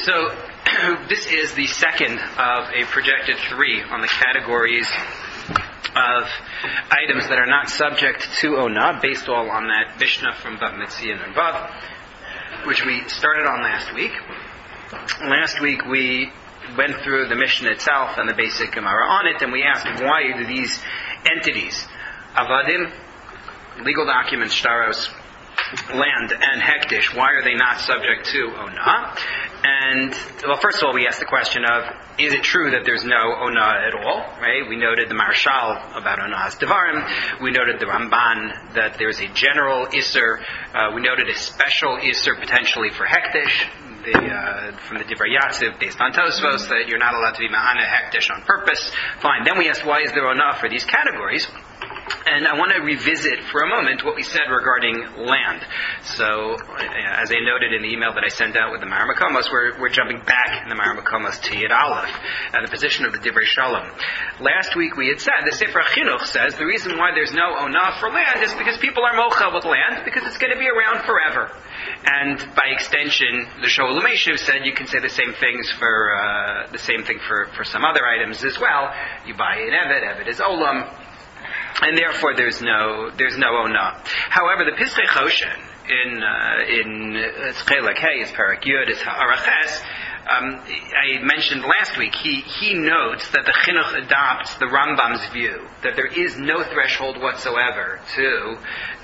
So this is the second of a projected 3 on the categories of items that are not subject to Ona, based all on that Mishnah from Bava Metzia and Vav, which we started on last week. Last week we went through the Mishnah itself and the basic Gemara on it, and we asked why do these entities, Avadim, legal documents, Shtaros, land, and Hektish, why are they not subject to Ona? And, well, first of all, we asked the question of, is it true that there's no Ona at all, right? We noted the Marshal about Ona's Devarim. We noted the Ramban that there's a general Isser. We noted a special Isser potentially for Hektish, from the Divrei Yatziv, based on Tosfos, that you're not allowed to be Ma'ana Hektish on purpose. Fine. Then we asked, why is there Ona for these categories? And I want to revisit for a moment what we said regarding land. So, as I noted in the email that I sent out with the Maramakomos, we're jumping back in the Maramakomos to Yud Aleph, the position of the Divrei Shalom. Last week we had said, the Sefer Chinuch says, the reason why there's no Ona for land is because people are mochel with land, because it's going to be around forever. And by extension, the Shoel Umeshiv said you can say the same thing for some other items as well. You buy an Eved is Olam, and therefore there's no Ona. However, the Pischei Choshen in Chelek Hey, it's Parak Yud, it's Ha'araches, I mentioned last week, he notes that the Chinuch adopts the Rambam's view that there is no threshold whatsoever to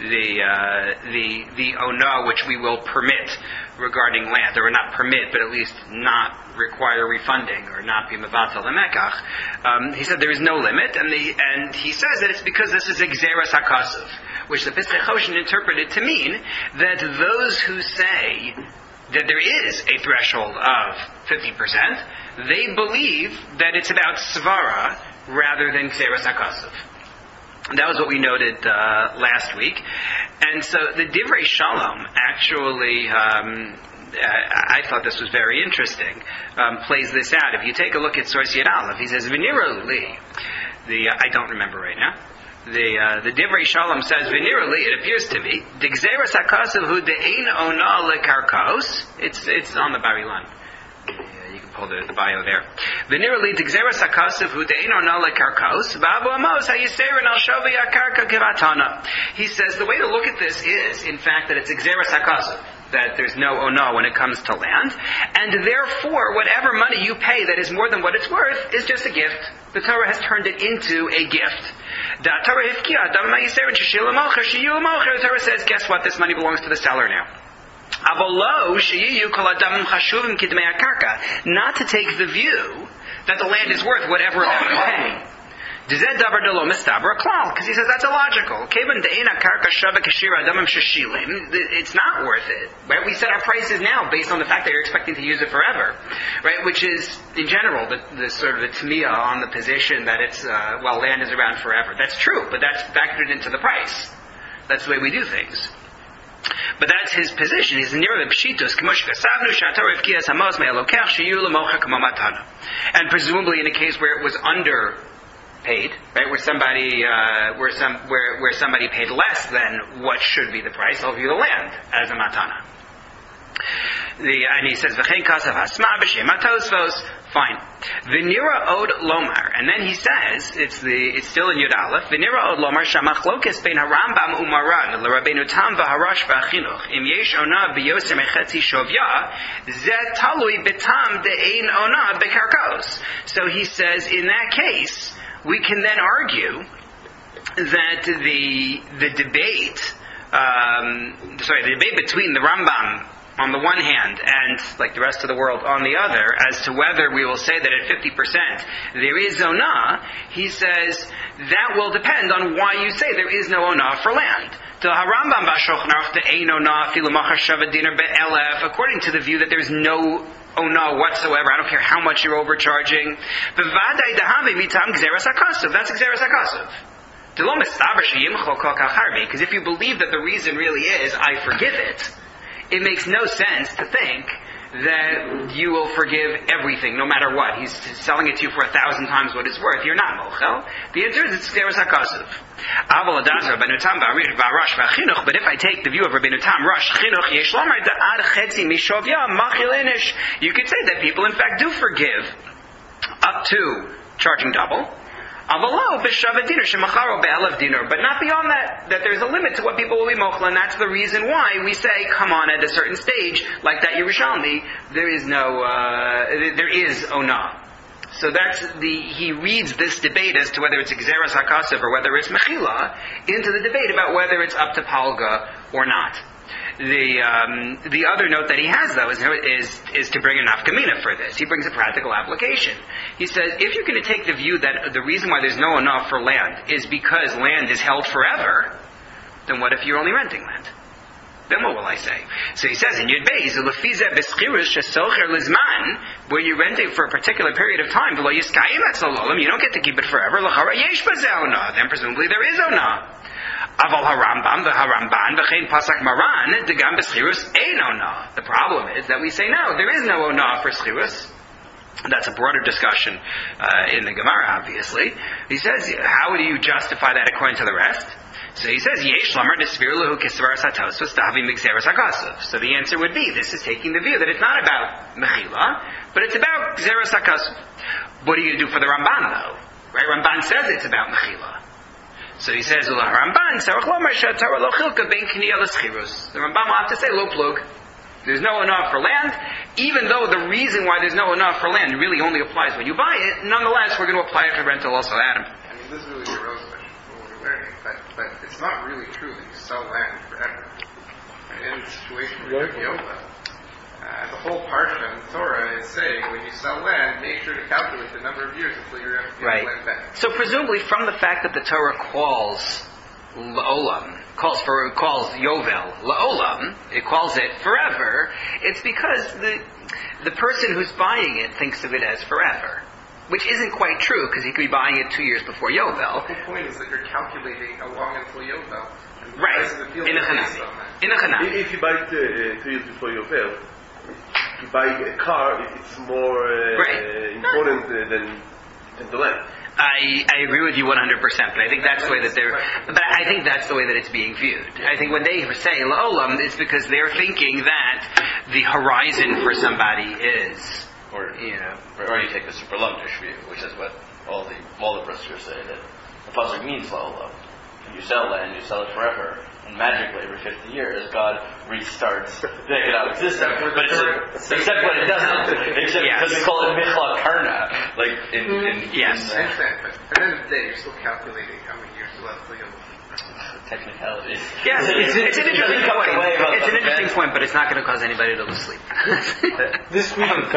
the Ona which we will permit regarding land, or not permit, but at least not require refunding or not be mevatel lemekach. He said there is no limit, and he says that it's because this is Gzeras HaKasuv, which the Pischei Choshen interpreted to mean that those who say that there is a threshold of 50%, they believe that it's about svara rather than Gzeras HaKasuv. That was what we noted last week. And so the Divrei Shalom actually, I thought this was very interesting, plays this out. If you take a look at source Yud Aleph, he says, V'nira li, I don't remember right now, the Divrei Shalom says, V'nira li, it appears to me, the Gzeras HaKasuv hu de'ein ona lekarkos, it's on the Barilan. You can pull the bio there. V'nira li d'gzeras hakasav hu de'ein ona lekarkos v'avu amos hayiserin al shovi akarka kivatana. He says the way to look at this is, in fact, that it's gzeras hakasav, that there's no ona when it comes to land, and therefore whatever money you pay that is more than what it's worth is just a gift. The Torah has turned it into a gift. The Torah says, guess what? This money belongs to the seller now. Not to take the view that the land is worth whatever amount you pay. Because he says that's illogical. It's not worth it. Right? We set our prices now based on the fact that you're expecting to use it forever. Right? Which is, in general, the sort of the tamiyah on the position that it's, land is around forever. That's true, but that's factored into the price. That's the way we do things. But that's his position. He's near the pshitus. And presumably in a case where it was underpaid, right, where somebody paid less than what should be the price, they'll view the land as a matana. And he says, "V'chein kasav hasma b'shem atosvos." Fine. V'nira od lomar, and then he says, it's still in Yud Aleph. V'nira od lomar shamachlokes bein harambam umaran l'Rabbeinu Tam v'harash v'achinuch im yesh ona b'yoser mechetzi shovya zeh talui b'tam de'ein ona b'karkos. So he says, in that case, we can then argue that the debate between the Rambam on the one hand, and like the rest of the world on the other, as to whether we will say that at 50% there is Ona, he says that will depend on why you say there is no Ona for land. According to the view that there's no Ona whatsoever, I don't care how much you're overcharging. That's Gzeras HaKasuv. Because if you believe that the reason really is I forgive it, it makes no sense to think that you will forgive everything, no matter what. He's selling it to you for 1,000 times what it's worth. You're not mochel. The answer is it's Xeris HaKasav. But if I take the view of Rabbeinu Tam, Rosh Chinuch, Yesh Lomar Da'ad Chetzi Mishovya Machil Inish, you could say that people in fact do forgive up to charging double. But not beyond that there's a limit to what people will be mochel, and that's the reason why we say, come on, at a certain stage, like that Yerushalmi, there is Onah. So he reads this debate as to whether it's Xeras HaKasav or whether it's Mechila into the debate about whether it's up to Palga or not. The other note that he has, though, is to bring a nafkamina for this. He brings a practical application. He says, if you're going to take the view that the reason why there's no enough for land is because land is held forever, then what if you're only renting land? Then what will I say? So he says in Yud Beis, where you're renting for a particular period of time, you don't get to keep it forever. Then presumably there is onah. Aval harambam v'haramban v'chein pasak maran degam b'schirus ein onah. The problem is that we say no, there is no onah for schirus. That's a broader discussion in the Gemara, obviously. He says, how do you justify that according to the rest? So he says, Yesh lamar desvir lehu kisvaras hatosvos tahavim mixeras hakasav. So the answer would be, this is taking the view that it's not about mechila, but it's about xeras hakasav. What are you going to do for the Ramban, though? Right? Ramban says it's about mechila. So he says, Ramban, the Rambam will have to say, lo plug. There's no enough for land, even though the reason why there's no enough for land really only applies when you buy it. Nonetheless, we're going to apply it for rental also, Adam. I mean, this is really irrelevant from what we're learning, but it's not really true that you sell land forever. In the situation where you have Yovel, the whole parsha in the Torah is saying, when you sell land, make sure to calculate the number of years until you're going to get the land back. So presumably from the fact that the Torah calls La'olam, calls Yovel La'olam, it calls it forever, it's because the person who's buying it thinks of it as forever. Which isn't quite true, because he could be buying it 2 years before Yovel. The whole point is that you're calculating how long until Yovel. Right. In a Chanami. If you buy it 2 years before Yovel, to buy a car, it's more important than the land. I agree with you 100%, but I think that's the way that that's the way that it's being viewed. I think when they say La'olam, it's because they're thinking that the horizon for somebody is, or you take the super lumdish view, which is what all the briskers say, that the pasuk means La'olam. When you sell land, you sell it forever. And magically, every 50 years, God restarts the economic system. But except when it doesn't. Except because we call it Michla Karna. Like yes. I understand, but at the end of the day, you're still calculating how many years left till you'll... Technicalities. Yes, it's an interesting point. It's an interesting point, but it's not going to cause anybody to lose sleep. This week in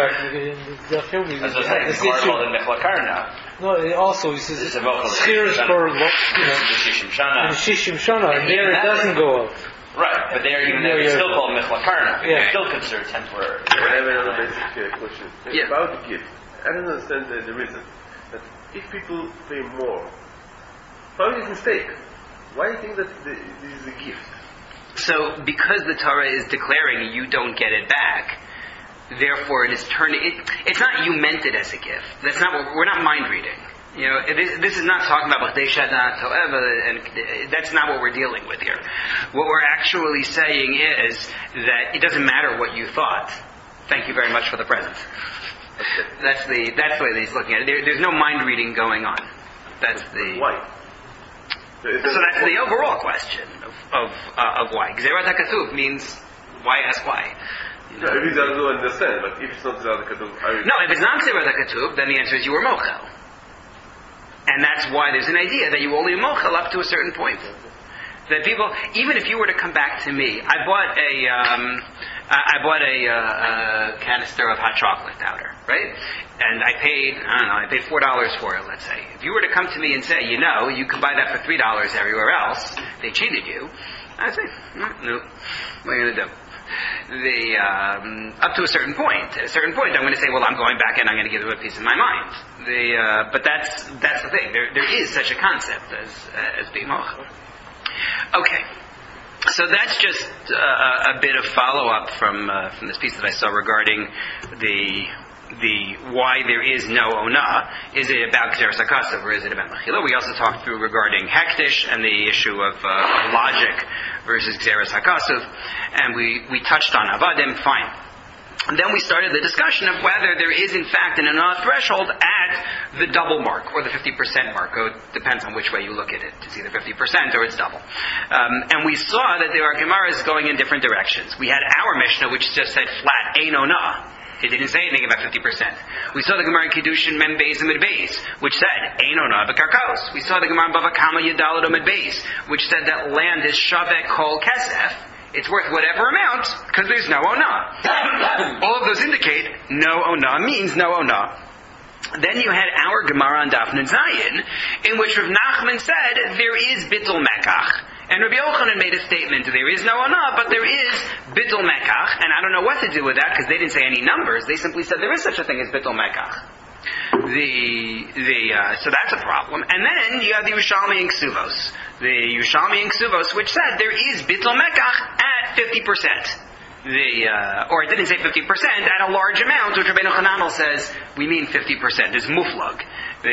film, as I say, it's called in Michla Karna. No, also he says it's Schiris for Shishim Shana, and there it doesn't go up. Right, but there even it's still called Michla Karna. Yeah. It's still considered temporary. I have another basic question. About the gift. I don't understand the reason. That if people pay more, probably it's a mistake. Why do you think that this is a gift? So, because the Torah is declaring you don't get it back, therefore it is it's not you meant it as a gift. That's not we're not mind reading. This is not talking about B'chdei Shana To'eva, and that's not what we're dealing with here. What we're actually saying is that it doesn't matter what you thought. Thank you very much for the present. That's the way that he's looking at it. There's no mind reading going on. Why? So that's the overall question of why. Gzerat HaKatuv means why ask why. No, if he doesn't understand, but if it's not Gzerat HaKatuv... No, if it's not Gzerat HaKatuv, then the answer is you were mochel. And that's why there's an idea that you only mochel up to a certain point. That people, even if you were to come back to me, I bought a canister of hot chocolate powder, right? And I paid $4 for it, let's say. If you were to come to me and say, you can buy that for $3 everywhere else, they cheated you, I'd say, no, what are you going to do? Up to a certain point. At a certain point, I'm going to say, well, I'm going back and I'm going to give them a piece of my mind. But that's the thing. There is such a concept as being mochel. Okay. So that's just a bit of follow-up from this piece that I saw regarding the why there is no ona. Is it about Gzeras HaKasav or is it about Mechila? We also talked through regarding Hektish and the issue of logic versus Gzeras HaKasav, and we touched on Avadim. Fine. And then we started the discussion of whether there is in fact an ona threshold at the double mark or the 50% mark. It depends on which way you look at it. It's either 50% or it's double. And we saw that there are Gemaras going in different directions. We had our Mishnah which just said flat, Ein ona. It didn't say anything about 50%. We saw the Gemara in Kiddushin Mem Beis Amid Beis, which said, Ein ona b'karkos. We saw the Gemara in Bava Kama Yadalad Amid Beis, which said that land is Shaveh Kol Kesef. It's worth whatever amount, because there's no ona. All of those indicate no ona means no ona. Then you had our Gemara on Daf Nun Zayin, in which Rav Nachman said, there is Bittul Mekach. And Rabbi Yochanan made a statement, there is no ona, but there is Bittul Mekach. And I don't know what to do with that, because they didn't say any numbers. They simply said there is such a thing as Bittul Mekach. So that's a problem. And then you have the Yerushalmi and Ksuvos. The Yerushalmi and Ksuvos, which said there is Bittul Mekach at 50%. Or it didn't say 50%, at a large amount, which Rabbeinu Hananel says, we mean 50%. It's muflag.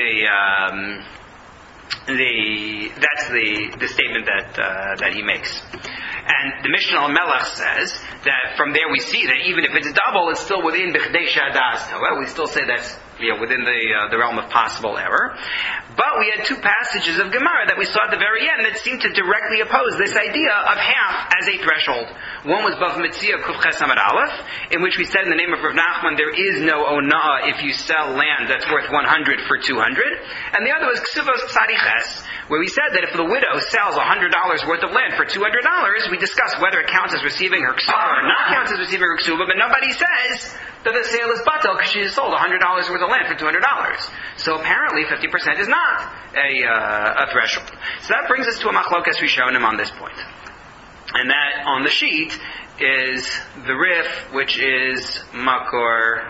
That's the statement that he makes. And the Mishnah al-Melech says that from there we see that even if it's double, it's still within B'chdei Shadas. Well, we still say that's within the realm of possible error. But we had two passages of Gemara that we saw at the very end that seemed to directly oppose this idea of half as a threshold. One was Bav Mitzia Kuf Ches Amud Aleph, in which we said in the name of Rav Nachman there is no ona if you sell land that's worth 100 for 200. And the other was Ksuvos Tzadiches, where we said that if the widow sells $100 worth of land for $200, we discussed whether it counts as receiving her ksuba or not counts as receiving her ksuba, but nobody says that the sale is batel because she sold $100 worth of land for $200. So apparently 50% is not a threshold. So that brings us to a machlokas rishonim on this point. And that on the sheet is the Rif, which is Makor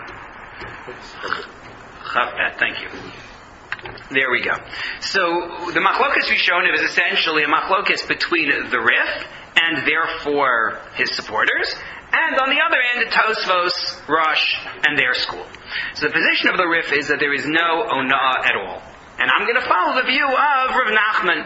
Chavbet. Thank you. There we go. So the machlokas rishonim is essentially a machlokas between the Rif and therefore his supporters, and on the other end, Tosfos, Rosh, and their school. So the position of the Rif is that there is no ona at all. And I'm going to follow the view of Rav Nachman,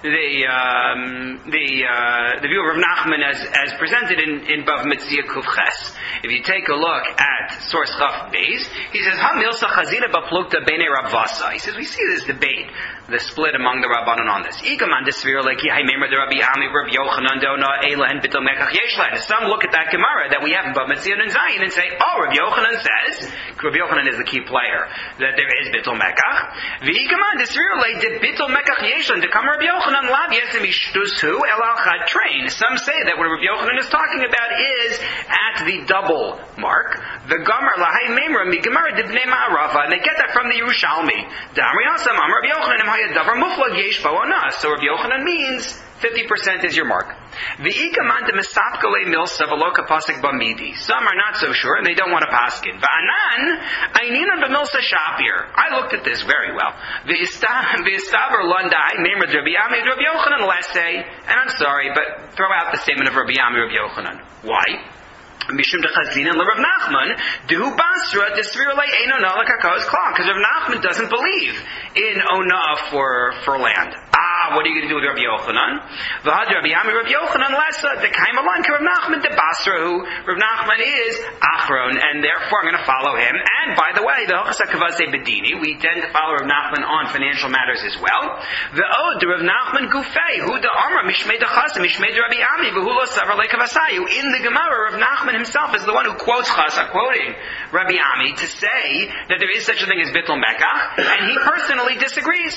the view of Rav Nachman as presented in Bav Mitzia Kuf Ches. If you take a look at source Chaf Beis, he says, Ha milsa chazina baplukta bene Rav Vasa. He says, we see this debate, the split among the Rabbanon on this. Ikaman desvir leki haimemer de Rabbi Ami Rav Yochanan dona elahen bitul mekach yeshlan. Some look at that Gemara that we have in Bav Mitzia and Zayin and say, oh, Rav Yochanan says, Rav Yochanan is the key player, that there is bitul mekach. V'ikaman desvir le de bitul mekach yeshlan to come Rav Yochanan lav yesem ishtushu el al chad train. Some say that what Rav Yochanan is talking about is at the double mark. The Gomer lahai memra mi Gemara dibnei ma'arava, and they get that from the Yerushalmi. Damri hasam am Rav Yochanan hayad davar muflag yesh bo ona. So Rav Yochanan means 50% is your mark. The ikaman de misapkale milsa v'loka pasik bamidi. Some are not so sure and they don't want to paskin. Va'anan ayninan b'milsa shapir. I looked at this very well. V'istaber landai memra Rabbi Ami Rabbi Yochanan lessay. And I'm sorry, but throw out the statement of Rabbi Ami Rabbi Yochanan. Why? Mishum dechazina l'Rav Nachman dehu basra desvir lei ein ona l'karkos klal, because Rav Nachman doesn't believe in ona for land. What are you going to do with Rabbi Yochanan? V'had Rabbi Ami Rabbi Yochanan lesa dekaim alan ke Rav Nachman de basra who Rav Nachman is achron, and therefore I'm going to follow him. And by the way, the hochas hakavazei bedini, we tend to follow Rav Nachman on financial matters as well. The od de Rav Nachman gufei hu de amra mishmei dechas mishmei Rabbi Ami v'hu lo savar lekavasayu. In the Gemara, Rav Nachman himself is the one who quotes Chasa, quoting Rabbi Ami, to say that there is such a thing as Bittul Mekach, and he personally disagrees.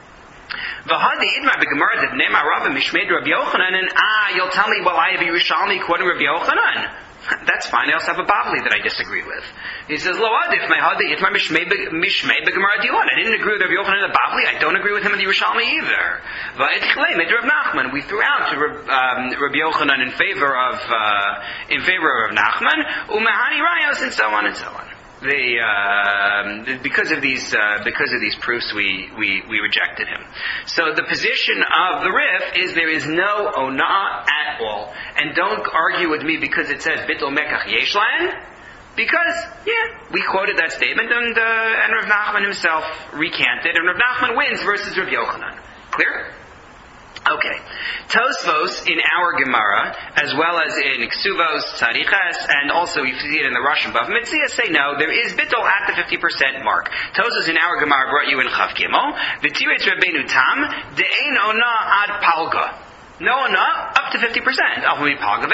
V'hadi idma b'Gemara did nema Rabbi Mishmei Rabbi Yochanan, and you'll tell me, well, I have a Yerushalmi quoting Rabbi Yochanan. That's fine. I also have a Bavli that I disagree with. He says, Lo adif my hadi itma mishmei b'Gemara dilan. I didn't agree with Rabbi Yochanan in the Bavli. I don't agree with him in the Yerushalmi either. Va'etchlei mid Rav Nachman. We threw out to Rabbi Yochanan in favor of Rav Nachman. Umahani rayos, and so on and so on. because of these proofs, we rejected him. So the position of the Rif is there is no Onah at all, and don't argue with me because it says Bittul Mekach Yeshlan. Because, we quoted that statement, and Rav Nachman himself recanted, and Rav Nachman wins versus Rav Yochanan. Clear? Okay. Tosfos in our Gemara, as well as in Ksuvos, Tzadiches, and also you see it in the Russian Bava Metzia, say no, there is bittul at the 50% mark. Tosfos in our Gemara brought you in Chav Gimel, V'tiretz Rabbeinu Tam, De'ein Ona ad Palga. No, up to 50%. He says, you know what,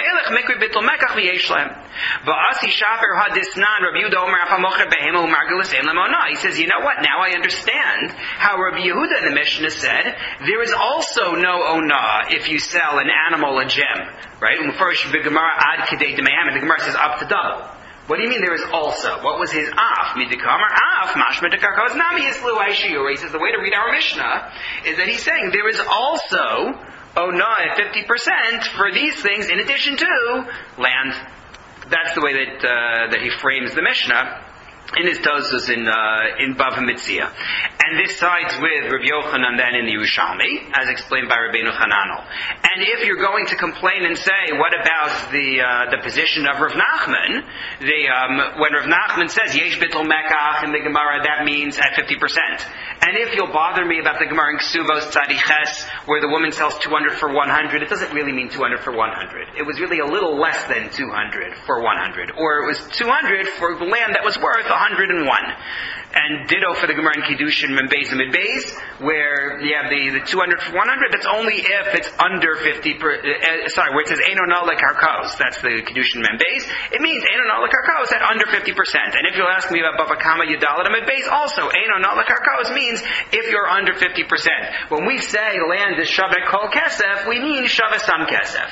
now I understand how Rabbi Yehuda in the Mishnah said, there is also no onah if you sell an animal a gem. Right? And first, the Gemara ad kedei demayam, and the Gemara says up to double. What do you mean there is also? What was his af? Midikamar af, mashma dekarkos nami islu aishiyur. He says the way to read our Mishnah is that he's saying there is also Onah at 50% for these things in addition to land. That's the way that he frames the Mishnah in his Tosfos in Bava Metzia. And this sides with Rabbi Yochanan then in the Yerushalmi, as explained by Rabbeinu Hananel. And if you're going to complain and say, what about the position of Rav Nachman? When Rav Nachman says, Yesh Bittul Mekach in the Gemara, that means at 50%. And if you'll bother me about the Gemara in Ksuvos Tzadiches, where the woman sells 200 for 100, it doesn't really mean 200 for 100. It was really a little less than 200 for 100. Or it was 200 for the land that was worth 101. And ditto for the Gemara in Kiddushin Membeis and Midbeis, where you have the 200 for 100, that's only if it's under 50, where it says Eino Nal Lekarkos, that's the Kiddushin Membeis, it means Eino Nal Lekarkos at under 50%. And if you'll ask me about Bava Kama Yadalat and Midbeis, also Eino Nal Lekarkos means if you're under 50%. When we say land is Shaveh Kol Kesef, we mean Shaveh Sam Kesef.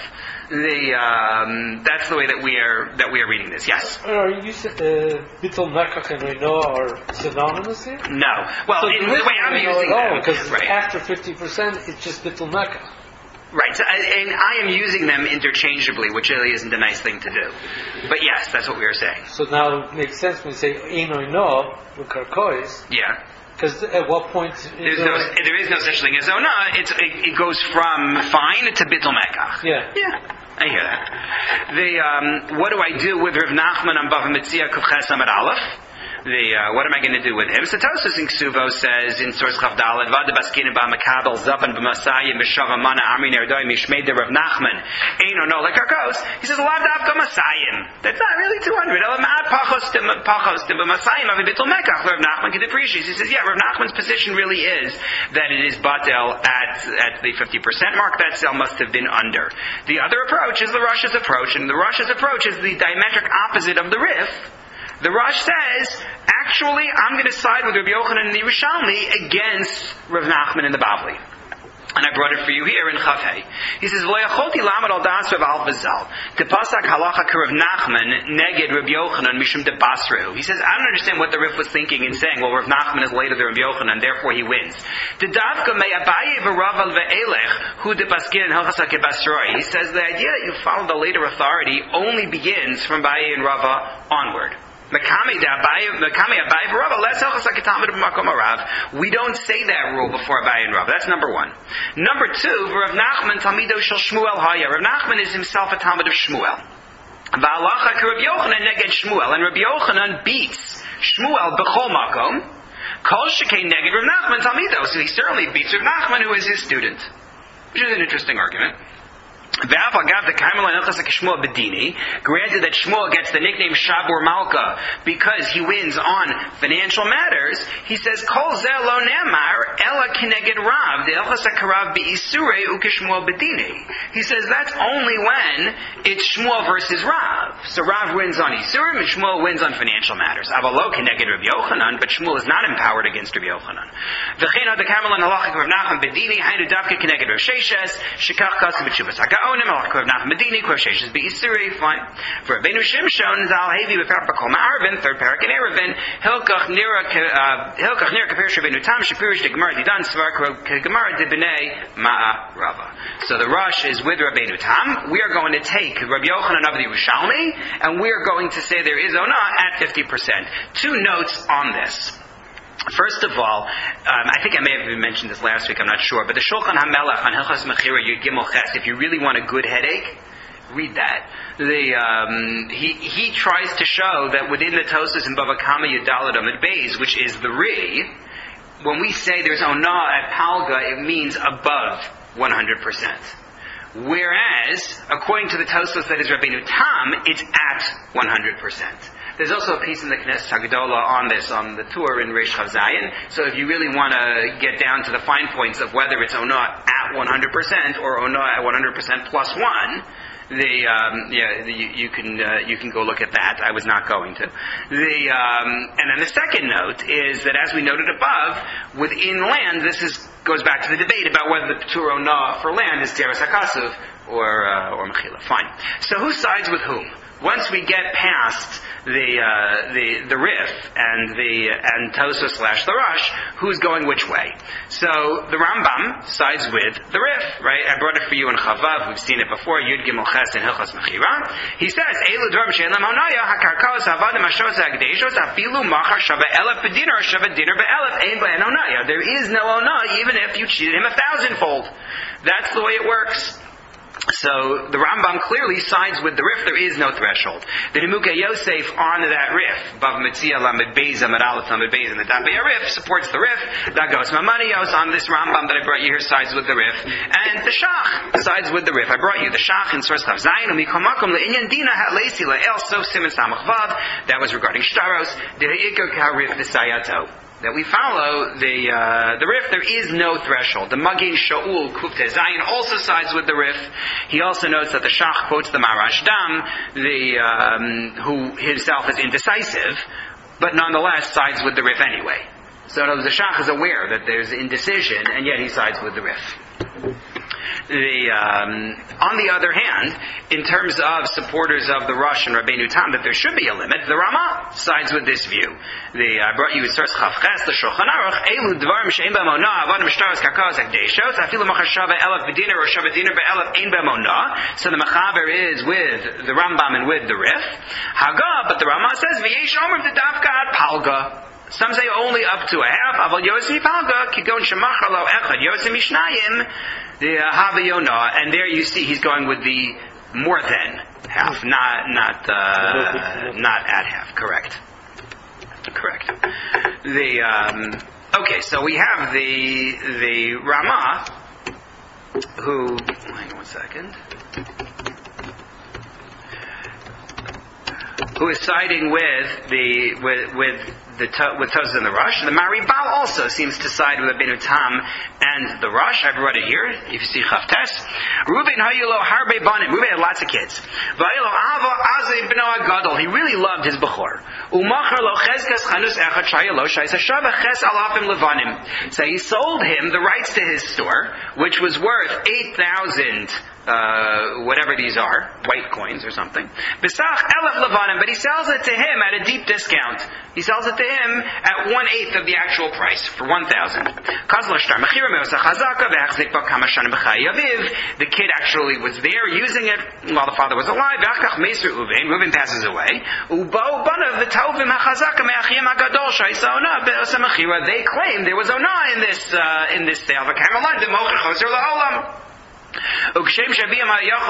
That's the way that we are reading this. Yes. Are you Bittul Mekach and Reno are synonymous here? No. Well, so in the way I'm using them, because right. After 50%, it's just Bittul Mekach. Right. So, and I am using them interchangeably, which really isn't a nice thing to do. But yes, that's what we are saying. So now it makes sense when we say Eino No with Karkois. Yeah. Because at what point there is no such thing as Onah. It goes from fine to Bittul Mekach. Yeah. I hear that. What do I do with Rav Nachman on Bava Metzia Kufches Amud Aleph? What am I going to do with him? So Tosfos in Ksuvo says in source Chav Daled, Vada Baskina Ba Makabel Zapan B'Masayim B'Shava Mana Amri Nerdoi Mishmei De Rav Nachman Eino No Lekarkos. He says Lav Davka Masayim. That's not really 200. Elamad Pachos Tim B'Masayim Avi Bittul Mekach. Rav Nachman can appreciate. He says, Rav Nachman's position really is that it is Batel at the 50% mark. That sale must have been under. The other approach is the Rosh's approach, and the Rosh's approach is the diametric opposite of the Rif. The Rosh says, actually, I'm going to side with Rabbi Yochanan and the Yerushalmi against Rav Nachman and the Bavli. And I brought it for you here in Chavhei. He says, "Lo yacholti lamed al das Rav Alvazal tepasak halacha Rav Nachman neged Rabbi Yochanan mishum de basrehu." He says, I don't understand what the Rif was thinking in saying, well, Rav Nachman is later than Rabbi Yochanan, therefore he wins. The davka me Abaye v'Rav ve'elech hu de paskin halchasa kebasroi. He says the idea that you follow the later authority only begins from Abaye and Rava onward. We don't say that rule before Abaye and Rav. That's number one. Number two, Rav Nachman Talmido shel Shmuel Haya. Rav Nachman is himself a Talmid of Shmuel. Va'alacha Rav Yochanan neged Shmuel, and Rav Yochanan beats Shmuel b'chol makom. Kol shekei neged Rav Nachman Talmido. So he certainly beats Rav Nachman, who is his student, which is an interesting argument. Granted that Shmuel gets the nickname Shabur Malka because he wins on financial matters, he says, Kol zeh lo nemar ela kineged Rav de'elchas ha'karav be'isurei u'kishmuel bedini. He says that's only when it's Shmuel versus Rav. So Rav wins on Isurim and Shmuel wins on financial matters. Avalo kineged Rav Yochanan, but Shmuel is not empowered against Rav Yochanan. V'chein ad ha'kamelan halachik Rav Nachman bedini hainu davke kineged Rav Sheshes shekach kasu b'tshuvas ha'gaon Kohanim, Kov Nach Medini, Kov Sheshes Be'isuri, fine. For Rabbeinu Shimshon, Zal Hevi, without Bakol Ma'arvin, third parak in Erevin, Hilkach Nira Kapirish Rabbeinu Tam, Shapirish de Gemara Didan, Svar Gemara de B'nai Ma'a Rava. So the Rosh is with Rabbeinu Tam. We are going to take Rabbi Yochanan of the Yerushalmi, and we are going to say there is Onah at 50%. Two notes on this. First of all, I think I may have even mentioned this last week, I'm not sure, but the Shulchan HaMelech on Hilchos Mechira Yud Gimel Ches, if you really want a good headache, read that. He tries to show that within the Tosas and Bava Kama Yudalad Amid Beis, which is the Ri, when we say there's Onah at Palga, it means above 100%. Whereas, according to the Tosas that is Rabbeinu Tam, it's at 100%. There's also a piece in the Knesset Hagdolah on this, on the tour in Reish Chav Zayin. So if you really want to get down to the fine points of whether it's Onah at 100% or Onah at 100% plus 1, you can go look at that. I was not going to. And then the second note is that, as we noted above, within land, goes back to the debate about whether the Patur Onah for land is Teres HaKasuv or Mechila. Fine. So who sides with whom? Once we get past the Rif and Tosfos / the Rosh, who's going which way? So the Rambam sides with the Rif, right? I brought it for you in Chavav. We've seen it before. Yud Gimel Ches in Hilchos Mechira. He says, "Eilu dvarim she'en lam honaya hakarkaos havadim hashos hagdeshos afilu machar shava elef b'dinar or shava dinar be'elef ein b'en honaya." There is no honah even if you cheated him 1,000-fold. That's the way it works. So the Rambam clearly sides with the Rif. There is no threshold. The Nimukei Yosef on that Rif, Bav Metzia Lamed Beis Amud Aleph Lamed Beis, and the Dabei Rif supports the Rif. Dagos Mamaniyos on this Rambam that I brought you here sides with the Rif, and the Shach sides with the Rif. I brought you the Shach in Source Chav Zayin Umikomakom LeInyan Dina HaLeisi LeEl Sof Siman Samach Vav. That was regarding Shtaros. The Ikar Karif V'Sayato. That we follow the Rif, there is no threshold. The Magin Shaul Kufte Zayin also sides with the Rif. He also notes that the Shach quotes the Marash Dam, who himself is indecisive, but nonetheless sides with the Rif anyway. So the Shach is aware that there's indecision, and yet he sides with the Rif. On the other hand, in terms of supporters of the Rosh and Rabbeinu Tam, that there should be a limit, the Ramah sides with this view. I brought you Source Chav Ches, the Shulchan Aruch, Eilu Dvarim She'en B'em Onah, Avodim Shtaros Karkaos Hagdeshos, Afilu Machar Shava Elef B'dinar or Shava Dinar Be'elef Ein B'em Onah. So the Mechaber is with the Rambam and with the Rif. Haga, but the Ramah says, V'yesh Omer V'davka Ad Palga. Some say only up to a half. Aval Yosef Palga, Kigon Shemachar Lo Echad Yosef Mishnayim, the Havayona, and there you see he's going with the more than half, not at half. Correct. Okay, so we have the Ramah, who, hang on one second, who is siding with Tosfos and the Rosh. The Maribal also seems to side with Rabbeinu Tam and the Rosh. I've brought it here. If you see Chavtes, Reuben hayulo harbe banim. Reuben had lots of kids. Vayilo ava azay b'no agadol. He really loved his bechor. Umachar lo cheskas chanus echad shayalo shayis hashava ches alafim levanim. So he sold him the rights to his store, which was worth 8,000. Whatever these are, white coins or something. Besach elef levanim, but he sells it to him at a deep discount. He sells it to him at 1/8 of the actual price, for 1,000. The kid actually was there using it while the father was alive. Reuben passes away. They claim there was onah in this sale. We say in general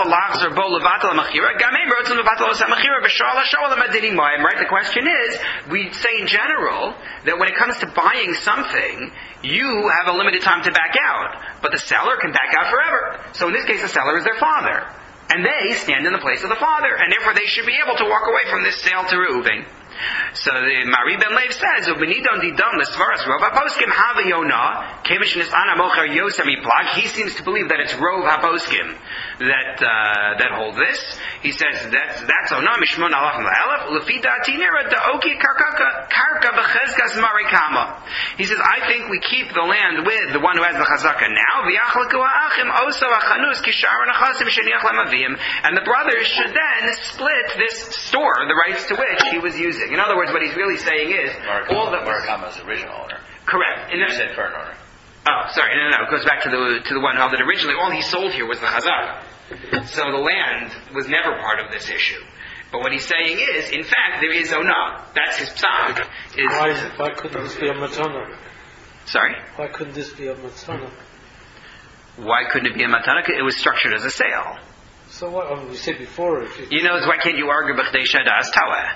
that when it comes to buying something, you have a limited time to back out, but the seller can back out forever. So in this case, the seller is their father, and they stand in the place of the father, and therefore they should be able to walk away from this sale to Reuven. So the Mari Ben Lev says, he seems to believe that it's Rov HaPoskim that hold this. He says that's Onah Mishmon Alaf La'elef Lefi Da'ati Nira Da'oki Karka B'Chezka Chazkas Marikama. He says, I think we keep the land with the one who has the Chazaka now. And the brothers should then split this store, the rights to which he was using. In other words, what he's really saying is, all that was... Marikama is the original owner. Correct. You said current owner. Oh, sorry, no. It goes back to the one who held it originally. All he sold here was the Chazaka. So the land was never part of this issue. But what he's saying is, in fact, there is Onah. That's his psak. Why couldn't this be a matana? Sorry? Why couldn't this be a matana? Why couldn't it be a matana? It was structured as a sale. So what? We said before. Why can't you argue b'chdei shadas taweh?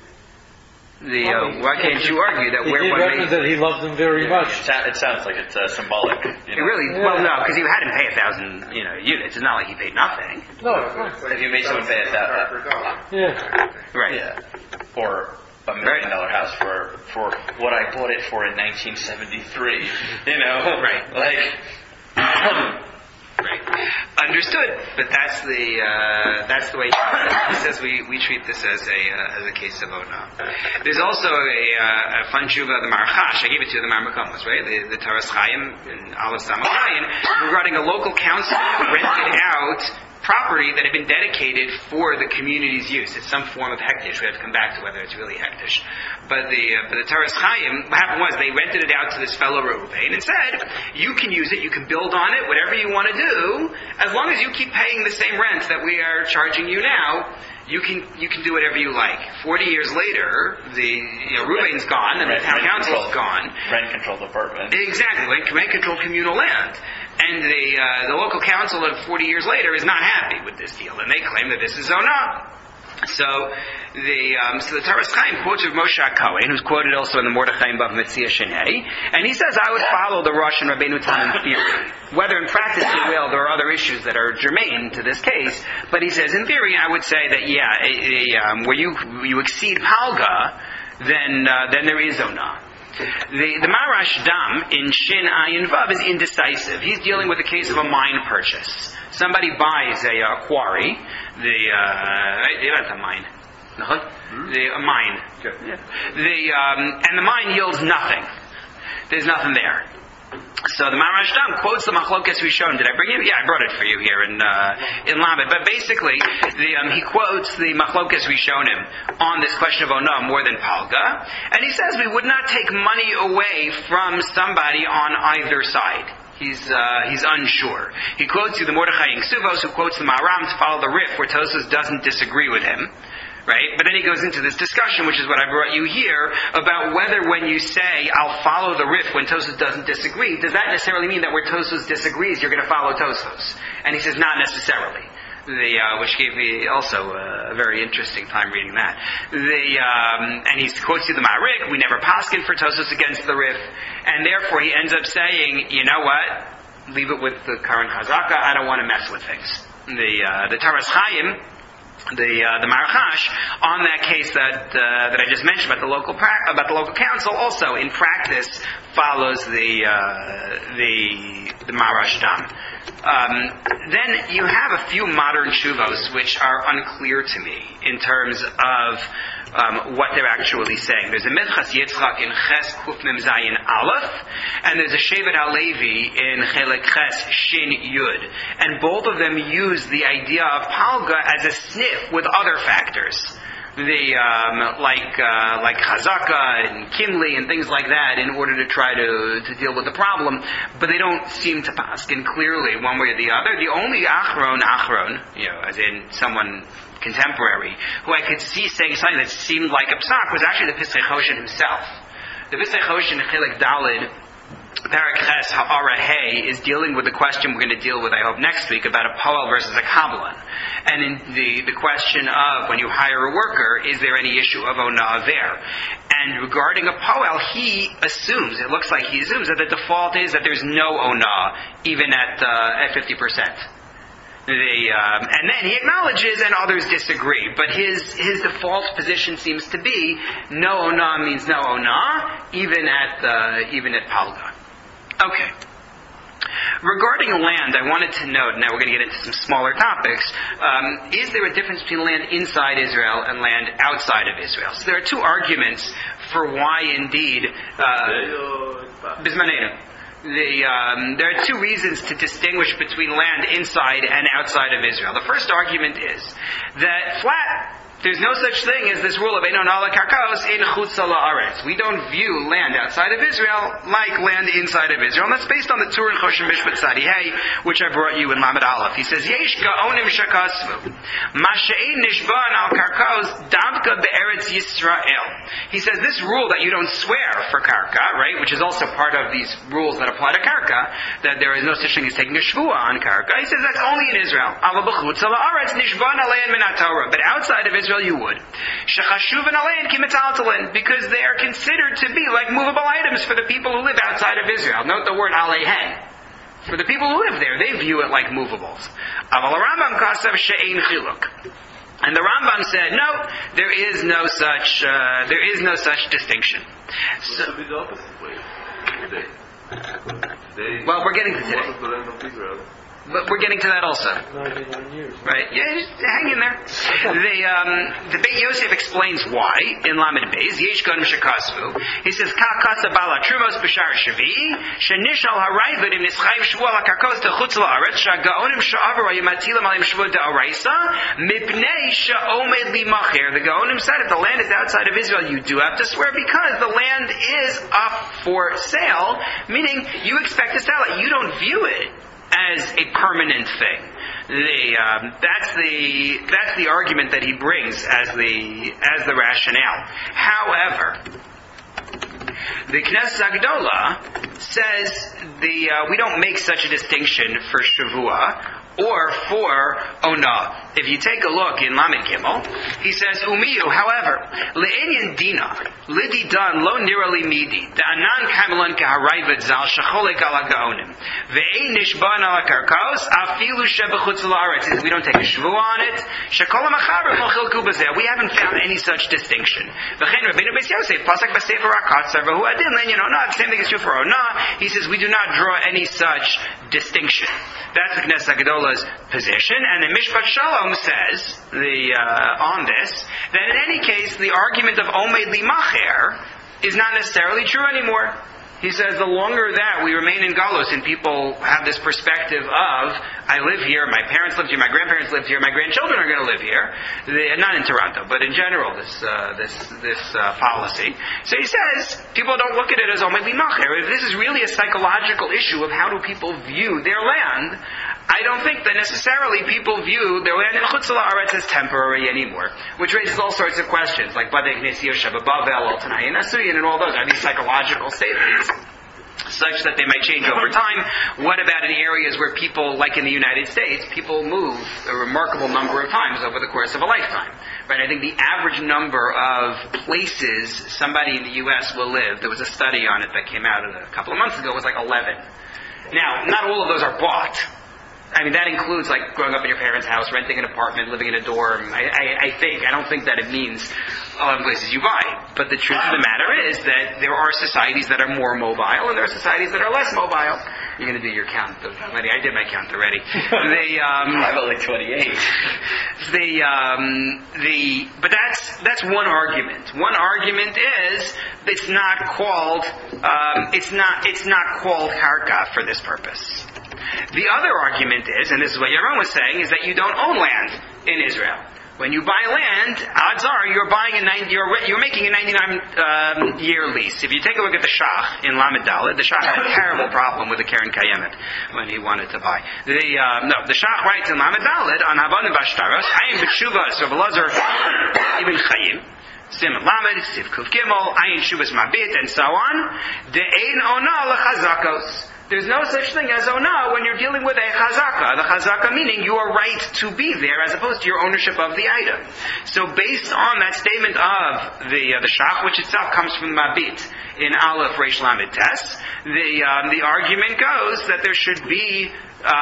Why can't you argue that where one reckons that he loved them very much? It sounds like it's symbolic. It really, well, no, because he had him pay 1,000, units. It's not like he paid nothing. No. If you made someone pay $1,000, right? Yeah, or $1 million house for what I bought it for in 1973. Right? Like. Right. Understood. But that's the way he says we treat this as a case of Onah. There's also a fun tshuva of the Marchash. I gave it to you, the Marmakomos, right? The Taras Chaim and Aleph Samachayim, regarding a local council rented out property that had been dedicated for the community's use. It's some form of hektish. We have to come back to whether it's really hektish. But the Taras Chaim, what happened was they rented it out to this fellow Reuven and said, you can use it, you can build on it, whatever you want to do, as long as you keep paying the same rent that we are charging you now, you can do whatever you like. 40 years later, Reuven's gone and the town council's gone. Rent control department. Exactly, rent control communal land. And the local council of 40 years later is not happy with this deal, and they claim that this is Onah. So the Taras Chaim quotes of Moshe Cohen, who's quoted also in the Mordechai Bav Metzia Shenei, and he says, I would follow the Rosh and Rabbeinu Tam in theory. Whether in practice he will, there are other issues that are germane to this case, but he says, in theory, I would say that, where you exceed Palga, then there is Onah. The Marash Dam in Shin Ayin Vav is indecisive. He's dealing with a case of a mine purchase. Somebody buys a quarry, a mine. A mine. And the mine yields nothing. There's nothing there. So the Marash Dam quotes the Machlokes Rishonim. Did I bring it? Yeah, I brought it for you here in Lamed. But basically, he quotes the Machlokes Rishonim on this question of Onah more than Palga, and he says we would not take money away from somebody on either side. He's unsure. He quotes you the Mordechai Ksuvos, who quotes the Maharam to follow the Rif, where Tosfos doesn't disagree with him. Right? But then he goes into this discussion, which is what I brought you here, about whether when you say, I'll follow the Rif when Tosfos doesn't disagree, does that necessarily mean that where Tosfos disagrees, you're going to follow Tosfos? And he says, not necessarily. Which gave me also a very interesting time reading that. And he quotes you the Ma'arik, we never paskin for Tosfos against the Rif, and therefore he ends up saying, you know what, leave it with the current Chazaka, I don't want to mess with things. The Taras Chaim, the Marachash, on that case that I just mentioned about the local council, also in practice follows the Marash Dam. Then you have a few modern shuvos which are unclear to me in terms of what they're actually saying. There's a Minchas Yitzchak in Ches Kuf Mem Zayin Aleph, and there's a Shevet HaLevi in Chelek Ches Shin Yud, and both of them use the idea of Palga as a sniff with other factors. Like Chazaka and Kimli and things like that, in order to try to deal with the problem, but they don't seem to paskin clearly one way or the other. The only Achron, as in someone contemporary, who I could see saying something that seemed like a psak, was actually the Pischei Choshen himself. The Pischei Choshen, Chilek Dalid, Parak Ches Ha'ara Hey, is dealing with the question we're going to deal with, I hope, next week, about a Poel versus a Kabbalan. And in the question of, when you hire a worker, is there any issue of Onah there? And regarding a Poel, he assumes, it looks like he assumes, that the default is that there's no Onah, even at 50%. And then he acknowledges, and others disagree, but his default position seems to be no Onah means no Onah, even at Palga. Okay. Regarding land, I wanted to note, now we're going to get into some smaller topics, is there a difference between land inside Israel and land outside of Israel? So there are two arguments for why indeed Bismanenu. There are two reasons to distinguish between land inside and outside of Israel. The first argument is that there's no such thing as this rule of Einon ala karkaos in chutz la'aretz. We don't view land outside of Israel like land inside of Israel. And that's based on the Tur and Choshen Mishpat Tzadi Hey, which I brought you in Lamed Aleph. He says, Yesh ga'onim shakasvu, ma she'ein nishban al karkaos davka be'eretz Yisrael. He says this rule that you don't swear for karka, right, which is also part of these rules that apply to karka, that there is no such thing as taking a shvua on karka. He says that's only in Israel. Ava b'chutz la'aretz nishban alein min haTorah. But outside of Israel, you would. Because they are considered to be like movable items for the people who live outside of Israel. Note the word alehen. For the people who live there, they view it like movables. And the Rambam said, no, there is no such distinction. So, well, we're getting to today. But we're getting to that also. 99 years. Right? Yeah, just hang in there. The Beit Yosef explains why in Lamed Beis. Yesh Gonim Shekasvu. He says, Ka Kasa Bala Trumos B'Shar Shavi Shenishal Harayvud Im Nischayim Shvuah LaKarkos Techutz La'aretz Sha'Gaonim Sha'avar Yimatilam Alim Shvuah Da'oraisa Mipnei Sha'omed Limacher. The Gaonim said, if the land is outside of Israel, you do have to swear because the land is up for sale, meaning you expect to sell it. You don't view it as a permanent thing. That's the argument that he brings as the rationale. However, the Knesset Agdola says we don't make such a distinction for Shavua or for Ona. If you take a look in Lamed Gimel, he says, Umiyu, however, le'enyan dina, lidi dan lo nirali midi, da'anan kamelon kaharayvad zal shacholek ala gaonim, ve'ein nishban ala karkaos, afilu shebechutz la'aretz. We don't take a shvu on it. Shekolam achaber mochilku bazeh. We haven't found any such distinction. V'chein Rabbeinu Beis Yosef, pasak b'sefer HaKatzar, v'hu adin le'enyan Ona. The same thing is true for Ona. He says, we do not draw any such distinction. That's the Knesset Agdola's position, and the Mishpat Shalom says on this that in any case the argument of Omed Limacher is not necessarily true anymore. He says the longer that we remain in Galus and people have this perspective of I live here, my parents lived here, my grandparents lived here, my grandchildren are going to live here, not in Toronto, but in general this policy. So he says people don't look at it as Omed Limacher. If this is really a psychological issue of how do people view their land, I don't think that necessarily people view their land in Chutz La'aretz as temporary anymore, which raises all sorts of questions, like Badei Knesset Yosha Bavel, Tanai Nasuyin, and all those are these psychological statements, such that they might change over time. What about in areas where people, like in the United States, people move a remarkable number of times over the course of a lifetime? Right? I think the average number of places somebody in the U.S. will live, there was a study on it that came out a couple of months ago, was like 11. Now, not all of those are bought. I mean, that includes like growing up in your parents' house, renting an apartment, living in a dorm. I don't think that it means a lot of places you buy. But the truth of the matter is that there are societies that are more mobile and there are societies that are less mobile. You're going to do your count. I did my count already. I'm only 28. But that's one argument. One argument is it's not called karka for this purpose. The other argument is, and this is what Yaron was saying, is that you don't own land in Israel. When you buy land, odds are you're making a 99-year lease. If you take a look at the Shach in Lamed Dalet, the Shach had a terrible problem with the Keren Kayemet when he wanted to buy. The Shach writes in Lamed Dalet on Habanim Bashtaros, Hayim B'Tshuvas of Elazar Ibn Chaim, Sim Lamed, Siv Kuf Gimel, Ayin Shuvas Mabit, and so on. De'ein Ona L'Chazakos. There's no such thing as Ona when you're dealing with a chazaka. The chazaka meaning your right to be there as opposed to your ownership of the item. So based on that statement of the Shach, which itself comes from Mabit in Aleph Reish Lamed Tes, the argument goes that there should be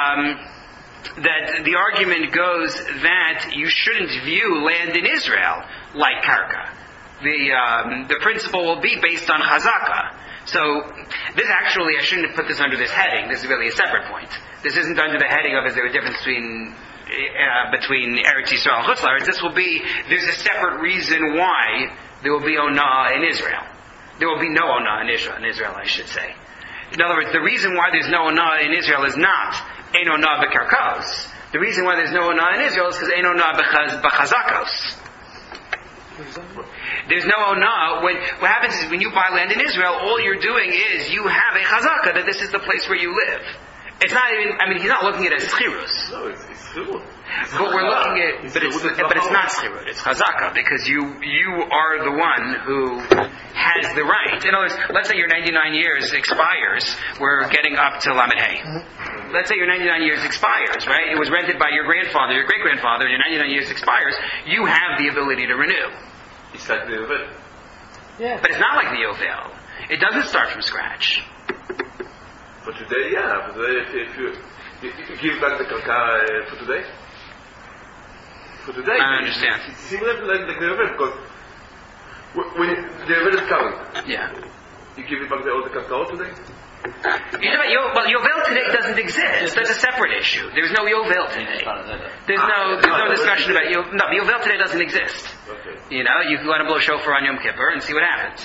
that you shouldn't view land in Israel like karka. The principle will be based on chazaka. So, this actually, I shouldn't have put this under this heading. This is really a separate point. This isn't under the heading of is there a difference between Eretz Yisrael and Chutz La'aretz. This will be, there's a separate reason why there will be Ona in Israel. There will be no Onah in Israel, I should say. In other words, the reason why there's no Onah in Israel is not Ein Onah b'karkos. The reason why there's no Onah in Israel is because Ein Onah b'chazakos. There's no Onah. What happens is when you buy land in Israel, all you're doing is you have a chazaka that this is the place where you live. It's not even, he's not looking at it as schirus. No, it's schirut. But we're looking at, but it's not schirut, it's chazaka, because you are the one who has the right. In other words, let's say your 99 years expires, we're getting up to Lamed Hay. Let's say your 99 years expires, right? It was rented by your grandfather, your great-grandfather, and your 99 years expires, you have the ability to renew. It's like the Yovel. Yeah. But it's not like the Yovel. It doesn't start from scratch. For today, yeah. For today, if you give back the karka for today. For today. I understand. It's similar like the Yovel, because when the Yovel is coming, Yeah. you give it back all the karka today? Well, Yovel today doesn't exist. That's a separate issue. There's no Yovel today. There's no discussion about Yovel. No, Yovel today doesn't exist. Okay. You know, you can go and blow shofar on Yom Kippur and see what happens.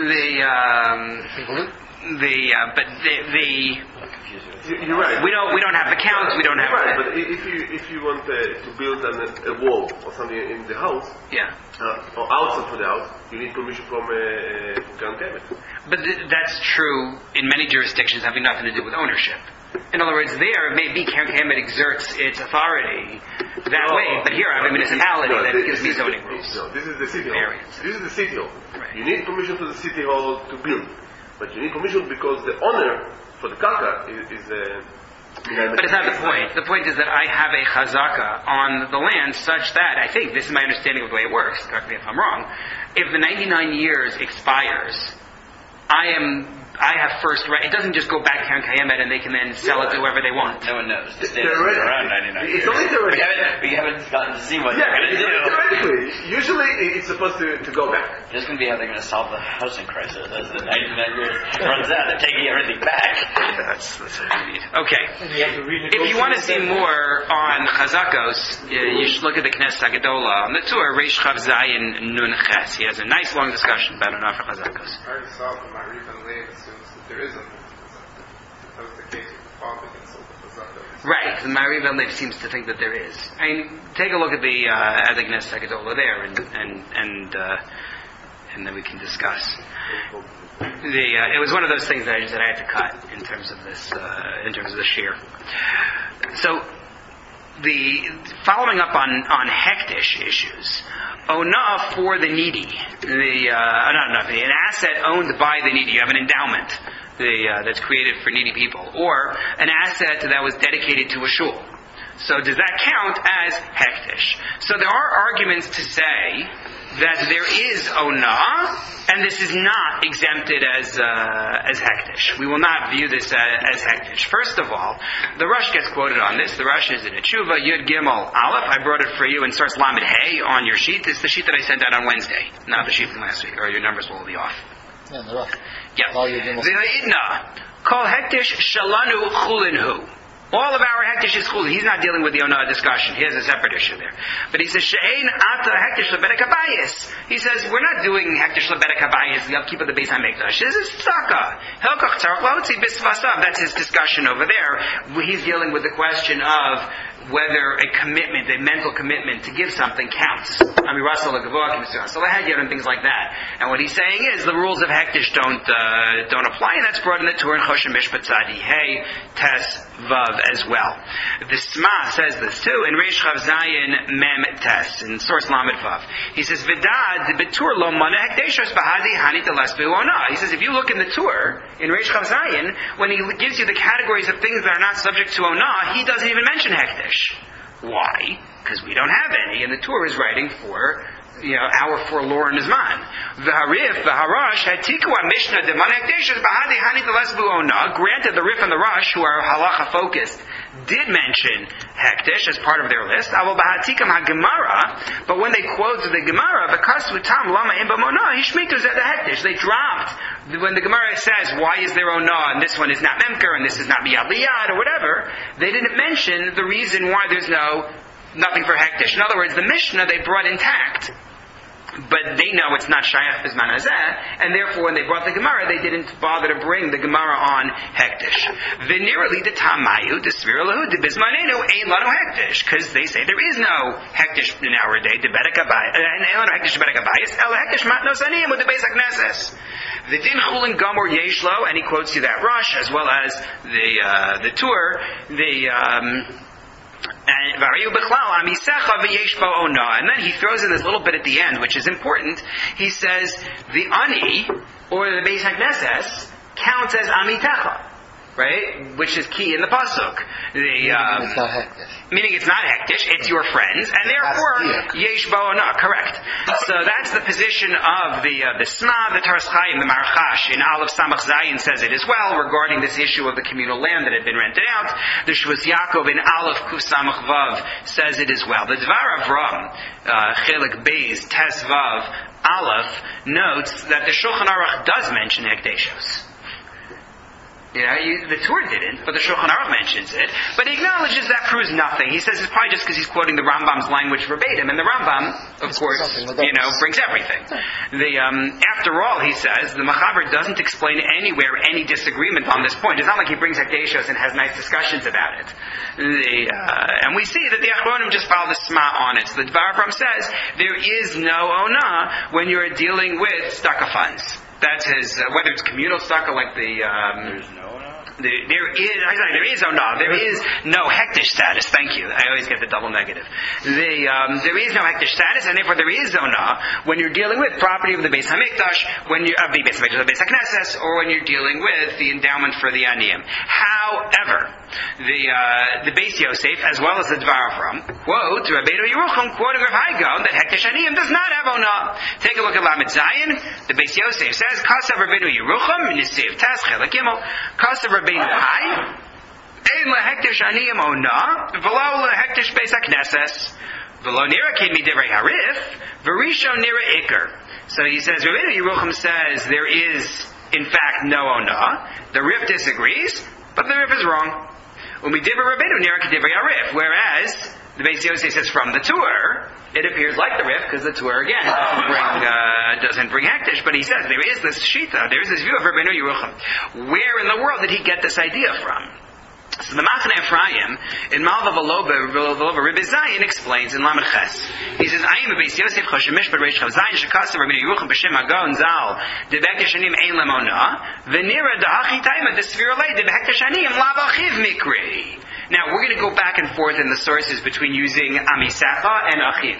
You're right. We don't have the counts. We don't have. Right, but if you want to build a wall or something in the house, Yeah. or outside for the house, you need permission from Keren Kemet. But that's true in many jurisdictions having nothing to do with ownership. In other words, there it may be Keren Kemet exerts its authority that way, but here I have a municipality that gives me zoning rules. No, this is the city hall. Variance. This is the city hall. Right. You need permission for the city hall to build, but you need permission because the owner for the karka is But it's not the point. The point is that I have a chazaka on the land such that, I think, this is my understanding of the way it works, correct me if I'm wrong, if the 99 years expires, I have first right. It doesn't just go back to Keren Kayemet and they can then sell it to whoever they want. No one knows. It's around 99 It's years. only theoretically. We haven't gotten to see what Yeah, they're going to do. theoretically. Usually it's supposed to go back. This is going to be how they're going to solve the housing crisis as the 99 years runs out. They're taking everything back. That's what we need. Okay. And you have to renegotiate If you want to see that. more on Chazakos, you should look at the Knesset Hagadola on the tour, Reish Chav Zayin Nun Ches. He has a nice long discussion about Onah for Chazakos. I already saw from my Rivan Leib assumes that there isn't. That was the case with the father that sold the Chazakos. Right, the Mariva Leib seems to think that there is. I mean, take a look at the Knesset Hagadola there, and then we can discuss. It was one of those things that I just said I had to cut in terms of this, in terms of the shir. So, following up on hektish issues, Onah for the needy, an asset owned by the needy. You have an endowment that's created for needy people, or an asset that was dedicated to a shul. So does that count as hektish? So there are arguments to say that there is Onah, and this is not exempted as hektish. We will not view this as hektish. First of all, the Rush gets quoted on this. The Rush is in a tshuva, Yud Gimel Aleph. I brought it for you in source Lamed Hay on your sheet. It's the sheet that I sent out on Wednesday, not the sheet from last week, or your numbers will be off. Yeah, the rough. Yeah. All your Gimel. V'ha'idna, kol hektish shalanu chulinhu. All of our hektish is chulin. He's not dealing with the Onah discussion. He has a separate issue there. But he says, she'ein ata hektish lebedek habayis. He says, we're not doing hektish lebedek habayis, the upkeep of the Beis HaMikdash. This is tzaka. Helkach tzarach laotzi bisvasav. That's his discussion over there. He's dealing with the question of whether a commitment, a mental commitment to give something counts. And things like that. And what he's saying is the rules of hektish don't apply, and that's brought in the Torah and Choshen Mishpat Tzadi Hey, Tes, Vav as well. The Sma says this too in Reish Chav Zayin Mem Tes in source Lamed Vav. He says Vidad Betur Lo Mana Hekdeshos Bahadi Hanit Alas Be'ona. He says if you look in the Torah in Reish Chav Zayin, when he gives you the categories of things that are not subject to Onah, he doesn't even mention hektish. Why? Because we don't have any, and the Torah is writing for our forlorn Zman. V'harif, v'harash, hatikwa mishnah deman hekdeshos bahadi hanit lesbu ona. Granted, the Rif and the Rush, who are halacha focused, did mention hektish as part of their list. Aval bahatikam hagemara, but when they quote the Gemara, v'kasu tam lama imba mona, hishmitu zed hektish. They dropped when the Gemara says why is there ona and this one is not memker and this is not miyad liyad or whatever. They didn't mention the reason why there's nothing for hektish. In other words, the Mishnah they brought intact. but they know it's not Shayach Bizman Hazeh, and therefore when they brought the Gemara, they didn't bother to bring the Gemara on Hektish. V'nirali de Tamayu, de Sviralahu, de Bizmanenu, Ein Lanu Hektish, because they say there is no Hektish in our day, de Bedek Abayis, and Ein Lanu Hektish Bedek Abayis, El Hektish Matnos Aniyim, with the Beis HaKnesses. The Din Chulin Gomor Yeshlo, and he quotes you that Rush, as well as the Tur, and then he throws in this little bit at the end, which is important. He says, the Ani, or the Beis HaKnesses, counts as Amitecha, right? Which is key in the Pasuk. It's not hektish. Meaning it's not hektish, it's your friends, and therefore, yesh bo'ona, correct. So that's the position of the Sna, the Taras Chaim, the Marchash, in Aleph Samach Zayin says it as well, regarding this issue of the communal land that had been rented out. The Shvus Yaakov in Aleph Kuf Samach Vav says it as well. The Dvar Avram, Chelik Beis, Tes Vav, Aleph, notes that the Shulchan Aruch does mention Hekdeshos. The Tur didn't, but the Shulchan Aruch mentions it. But he acknowledges that proves nothing. He says it's probably just because he's quoting the Rambam's language verbatim, and the Rambam, of course, brings everything. After all, he says, the Machaber doesn't explain anywhere any disagreement on this point. It's not like he brings Hekdeshos and has nice discussions about it. And we see that the Achronim just follow the Sma on it. So the Dvar Avram says, there is no Ona when you're dealing with Stucca funds. That's his, whether it's communal stucca like There's no there is no hektish status. Thank you. I always get the double negative. There is no hektish status, and therefore there is zona when you're dealing with property of the Beis Hamikdash, when you the Beis Hamikdash, the Beis HaKnesses, or when you're dealing with the endowment for the Aniyim. However, the Beis Yosef, as well as the Dvar Avram, quote Rabbeinu Yerucham, quoting Rav Haigo, that hektish Aniyim does not have ona. Take a look at Lamed Zayin. The Beis Yosef says, Kasav Rabbeinu Yerucham, Nisiv Tas Chelek Gimel, Kasav Rabbeinu Hai, Ein LeHektish Aniyim Ona, V'lo LeHektish Beis HaKnesses, V'lo Nira Kid Midivrei Harif, V'risho Nira Iker. So he says, Rabbeinu Yerucham says there is, in fact, no Ona. The Rif disagrees, but the Rif is wrong. Umidivra Rabbeinu Nira Kedivrei Harif, whereas the Beis Yosef says from the Tur, it appears like the Rif, because the Tur again doesn't bring hektish, but he says there is this shita, there is this view of Rabbeinu Yerucham. Where in the world did he get this idea from? So the Machane Ephraim in Malva Velova Rebbe Zayin explains in Lamed Ches. He says, "I am a Beis Yosef Choshemish Bereish Chav Zayin Shekasav Rabbeinu Yerucham B'Shem Hagon Zal Debektish Anim Ein Lemona V'Nira Dahachi Taima Desvirolei Debektish Anim Lav Achiv Mikri." Now we're going to go back and forth in the sources between using Amisacha and Achiv.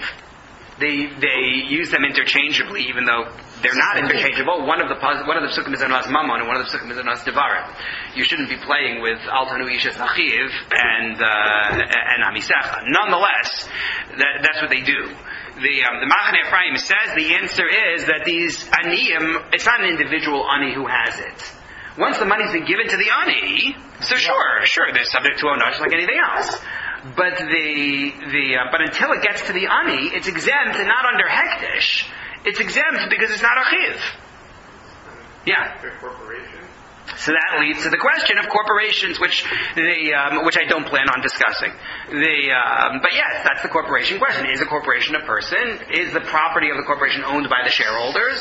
They use them interchangeably, even though they're not interchangeable. One of the psukim is Anas Mammon, and one of the psukim is Anas Devarim. You shouldn't be playing with Al Tanu Ishas Achiv and Amisacha. Nonetheless, that's what they do. The Machane Ephraim says the answer is that these aniyim, it's not an individual ani who has it. Once the money's been given to the ani, so sure, they're subject to onah just like anything else. But but until it gets to the ani, it's exempt and not under hektish. It's exempt because it's not achiv. Yeah. So that leads to the question of corporations, which I don't plan on discussing. But yes, that's the corporation question. Is a corporation a person? Is the property of the corporation owned by the shareholders?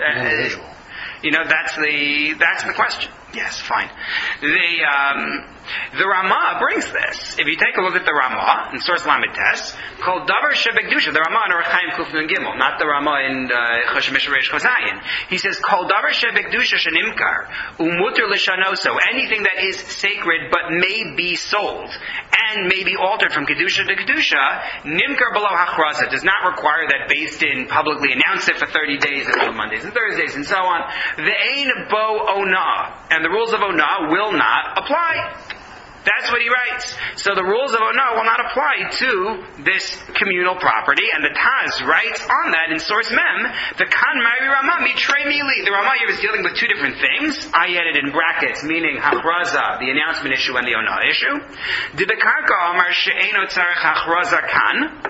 That's the question. Yes, fine. The Ramah brings this. If you take a look at the Ramah in Source Lamed Tes, called Davar Shebekdusha, the Ramah in Rechaim Kuf Nun Gimel, not the Ramah in Choshemish Reish Chozayin. He says, called Davar Shebekdusha Shenimkar Umuter Lishanoso, anything that is sacred but may be sold and may be altered from Kedusha to Kedusha, Nimkar below Hachraza, does not require that Beis Din publicly announce it for 30 days and on Mondays and Thursdays and so on. The Ein Bo Ona, and the rules of Ona will not apply. That's what he writes. So the rules of Ona will not apply to this communal property, and the Taz writes on that in Source Mem, the Kan Mari Ramah Mitrei Mili. The Ramah here is dealing with two different things. I added in brackets, meaning Hachraza, the announcement issue, and the Ona issue. Dibekarka Amar She'eno Tzarech Hachraza Kan.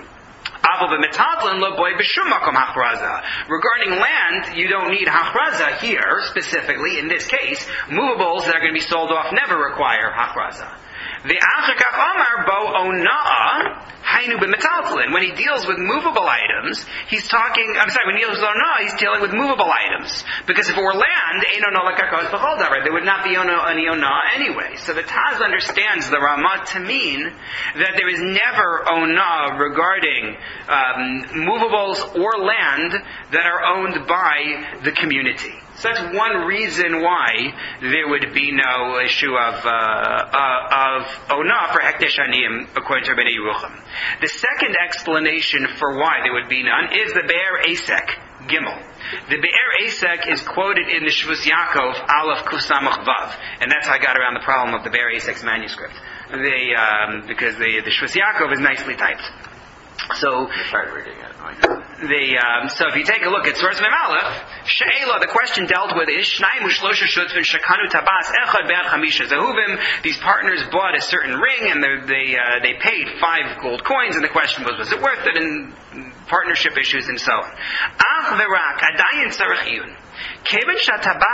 Regarding land, you don't need hachraza here, specifically, in this case. Movables that are going to be sold off never require hachraza. The Achakach Amar Bo Ona'a Hainu b'metaltalin. When he deals with movable items, when he deals with Ono, he's dealing with movable items. Because if it were land, Ein Ono l'karkos b'chol davar, there would not be any Ono anyway. So the Taz understands the Ramah to mean that there is never Ono regarding movables or land that are owned by the community. So that's one reason why there would be no issue of Ona for Hekdesh Aniyim according to Rabbeinu Yerucham. The second explanation for why there would be none is the Be'er Asek Gimel. The Be'er Asek is quoted in the Shvus Yaakov Aleph Kusamach Vav, and that's how I got around the problem of the Be'er Asek's manuscript. Because the Shvus Yaakov is nicely typed. So, so if you take a look at source Mem Aleph, She'ela, the question dealt with is Shnayim u'shlosha shutzvin shekanu tabas echad be'ad chamisha zehuvim. These partners bought a certain ring and they paid 5 gold coins, and the question was it worth it? And partnership issues and so on. Ach v'rak adayin tzarech iyun. Since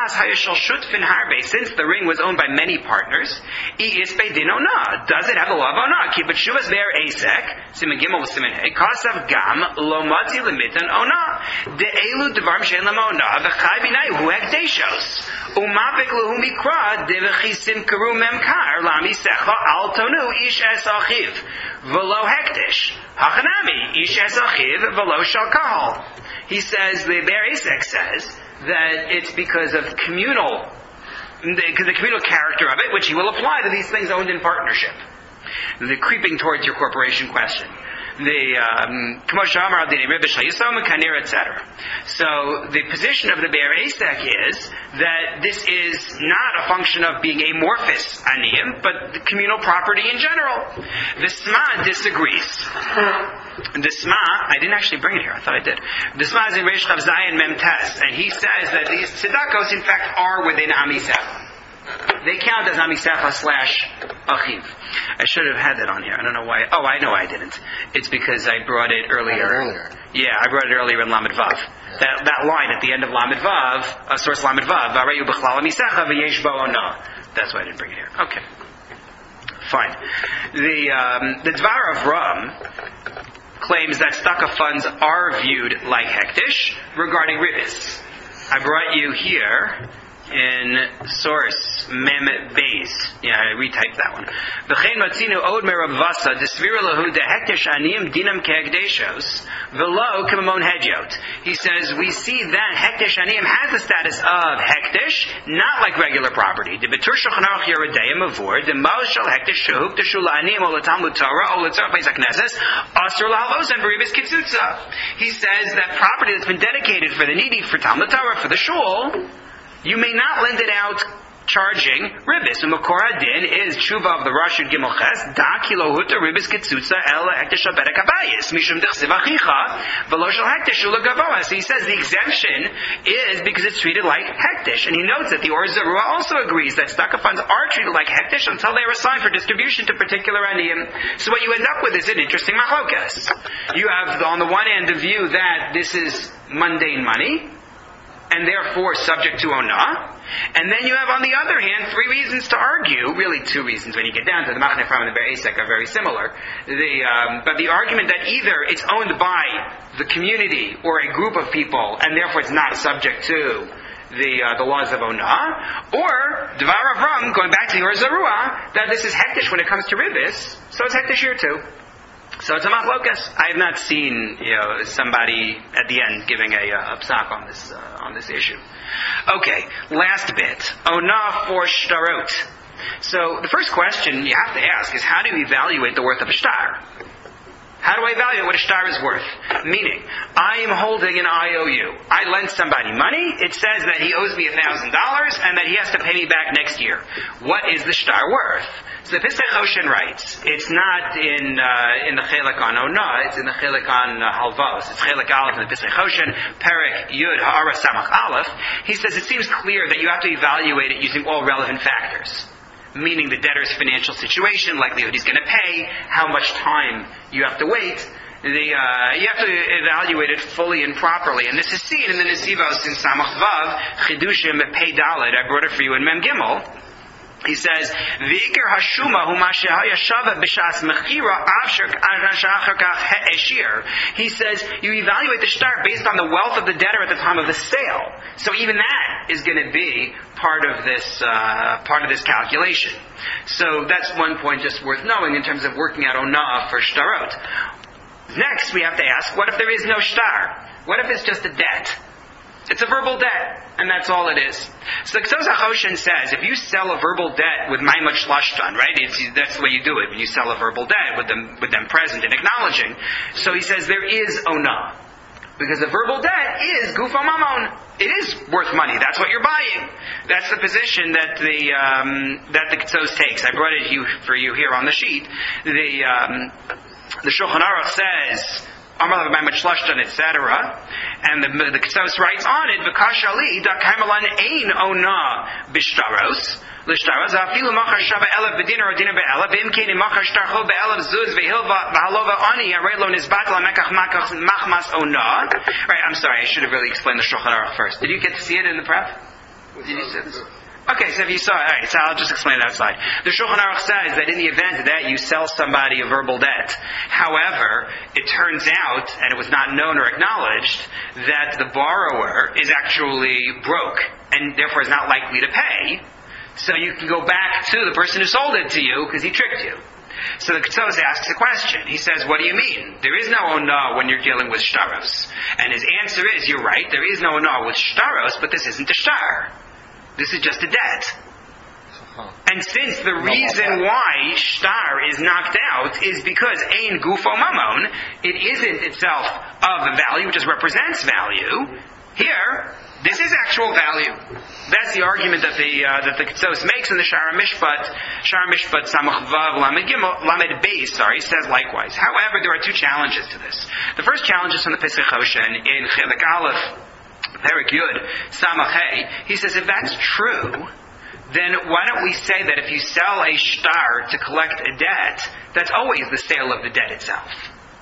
the ring was owned by many partners, does it have the law of Ona? Keep it Shuvas Be'er Asek, Siman Gimel Siman Hey, Kasav Gam, Lo Matzi Limitan Ona. De Elu Devarm Shein Lam Ona, V'chai B'nai Hu Hekdeshos. Umavik Lehu Mikra, Devachisim Karu Memkar, Lami Secha, Al Tonu, Ish Es Achiv, V'lo Hekdesh. Hachanami, Ish Es Achiv, V'lo Shal Kahal. He says, the Be'er Asek says, that it's because of the communal character of it, which he will apply to these things owned in partnership. The creeping towards your corporation question. etc. So the position of the Be'er Asek is that this is not a function of being amorphous aniyim, but the communal property in general. The Sma disagrees. The Sma, I didn't actually bring it here, I thought I did. The Sma is in Reish Chav Zayin Mem Tes, and he says that these tzedakos in fact are within Amisecha. They count as Amisecha / Achiv. I should have had that on here. I don't know why. Oh, I know I didn't. It's because I brought it earlier. Yeah, I brought it earlier in Lamed Vav. Yeah. That line at the end of Lamed Vav, source Lamed Vav, V'arayu b'chlal Amisecha v'yesh bo ona. That's why I didn't bring it here. Okay. Fine. The Dvar of Ram claims that staka funds are viewed like hektish regarding ribis. I brought you here in source Mem Beis. Yeah, I retyped that one. V'chein matzinu od merav vasa desvira lahu de hektish aniyim dinam kehekdeshos v'lo k'mamon hedyot. He says we see that hektish aniyim has the status of hektish, not like regular property. The betur shulchan aruch yerodayim avur the mal shel hektish shehuk teshula aniyim ol talmud Torah ol tzar beis hakneses asur lahalos and beribis kitzutza. He says that property that's been dedicated for the needy, for Talmud Torah, for the shul, you may not lend it out charging ribis. Umakor hadin is tshuva of the Rashid Gimel Ches da kilo huta ribis kitzutza el hektish bedek habayis mishum dechsev achicha v'lo shel hektish ula gavoa. So he says the exemption is because it's treated like hektish, and he notes that the Or Zarua also agrees that staka funds are treated like hektish until they are assigned for distribution to particular aniyim. So what you end up with is an interesting machlokas. You have on the one hand the view that this is mundane money, and therefore subject to Ona. And then you have, on the other hand, 3 reasons to argue, really 2 reasons when you get down to the Machne Ephraim and the Be'er Asek are very similar. But the argument that either it's owned by the community or a group of people, and therefore it's not subject to the laws of Ona, or Dvar Avram, going back to the Or Zarua, that this is hektish when it comes to ribis, so it's hektish here too. So it's a machlokas. I have not seen, somebody at the end giving a psak on this issue. Okay, last bit. Ona for shtarot. So the first question you have to ask is, how do you evaluate the worth of a shtar? How do I evaluate what a shtar is worth? Meaning, I am holding an IOU. I lent somebody money. It says that he owes me $1,000 and that he has to pay me back next year. What is the shtar worth? So the Pesach Hoshen writes, it's not in the Chelek on Ona, it's in the Chelek on Halvos. It's Chelek Aleph in the Pesach Hoshen, Perek Yud Ha'ara Samach Aleph. He says it seems clear that you have to evaluate it using all relevant factors. Meaning the debtor's financial situation, likelihood he's going to pay, how much time you have to wait. You have to evaluate it fully and properly. And this is seen in the Nesivos in Samach Vav, Chidushim Pei Dalet. I brought it for you in Mem Gimel. He says, "V'ikar hashuma hu ma shehaya shava b'shas mechira afshar achar kach he'eshir." He says you evaluate the shtar based on the wealth of the debtor at the time of the sale. So even that is going to be part of this calculation. So that's one point just worth knowing in terms of working out ona'ah for shtarot. Next, we have to ask, what if there is no shtar? What if it's just a debt? It's a verbal debt, and that's all it is. So the Ksos HaChoshen says, if you sell a verbal debt with Maimot Shlashtan, right? That's the way you do it when you sell a verbal debt with them present and acknowledging. So he says there is onah, because the verbal debt is gufo mamon. It is worth money. That's what you're buying. That's the position that the Ksos takes. I brought it for you here on the sheet. The Shulchan Aruch says, Amar Maimot Shlashtan, etc. And the Ksos writes on it, V'kashali da kaimalan ein ona b'shtaros. L'shtaros afilu machar shava elav b'dinar or dinar be'elav v'im kein machar shtarcho be'elav zuz v'hilva v'halova ani arei lo nizbat l'mekach machmas ona. Right, I'm sorry, I should have really explained the Shulchan Aruch first. Did you get to see it in the prep? Did you see this? Okay, so if you saw it, alright, so I'll just explain it outside. The Shulchan Aruch says that in the event that you sell somebody a verbal debt, however, it turns out, and it was not known or acknowledged, that the borrower is actually broke, and therefore is not likely to pay, so you can go back to the person who sold it to you, because he tricked you. So the Ksos asks a question. He says, what do you mean? There is no onah when you're dealing with shtaros. And his answer is, you're right, there is no onah with shtaros, but this isn't a shtar. This is just a debt. And since the reason why shtar is knocked out is because ein gufo mamon, it isn't itself of a value, it just represents value. Here, this is actual value. That's the argument that the Ksos makes in the Shara Mishpat Samach Vav Lamed Beis, says likewise. However, there are two challenges to this. The first challenge is from the Pesach Hoshen in Chelik Aleph, Perik Yud, Samach Hey. He says, if that's true, then why don't we say that if you sell a shtar to collect a debt, that's always the sale of the debt itself?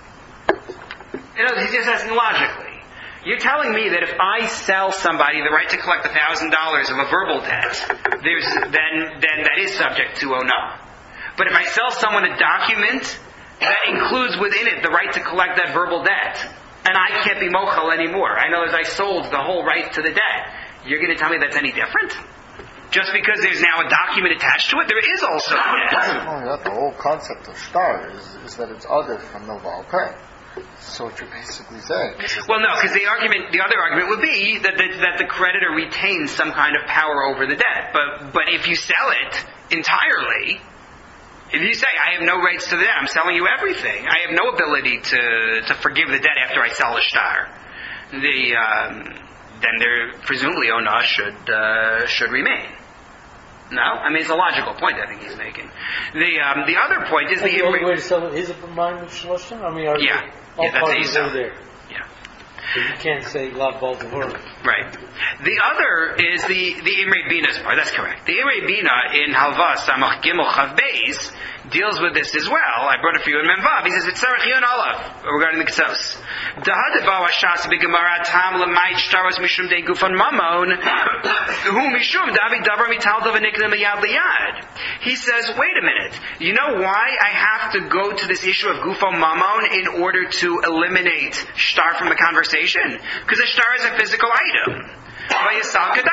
He's just asking logically. You're telling me that if I sell somebody the right to collect $1,000 of a verbal debt, then that is subject to onah. But if I sell someone a document that includes within it the right to collect that verbal debt, and I can't be mochel anymore, I know as I sold the whole right to the debt, you're going to tell me that's any different? Just because there's now a document attached to it, there is also a debt. The whole concept of shtar is that it's other from noval pay. So what you're basically saying. Well, no, because the other argument would be that the creditor retains some kind of power over the debt. But if you sell it entirely, if you say, I have no rights to the debt, I'm selling you everything, I have no ability to forgive the debt after I sell the shtar, then there presumably onah should remain. No? I mean, it's a logical point I think he's making. The other point is the only way to sell it is a mind of Shloshim? I mean, all parties are there. Yeah. So you can't say Lav Baltimore. Right. The other is the Imrei Bina's part. That's correct. The Imrei Bina in Halva Samach Gimel Chav Beis deals with this as well. I brought it for you in Memvav. He says it's Tzarech Yun Olav regarding the Ksos. Dahadabawa Shas B'Gemara Tam L'Mayit Shtaros Mishum De Gufan Mamon Hu Mishum David Davar Mital Davanikna Miyad Liyad. He says, wait a minute. You know why I have to go to this issue of Gufo Mamon in order to eliminate shtar from the conversation? Because a shtar is a physical item. And therefore I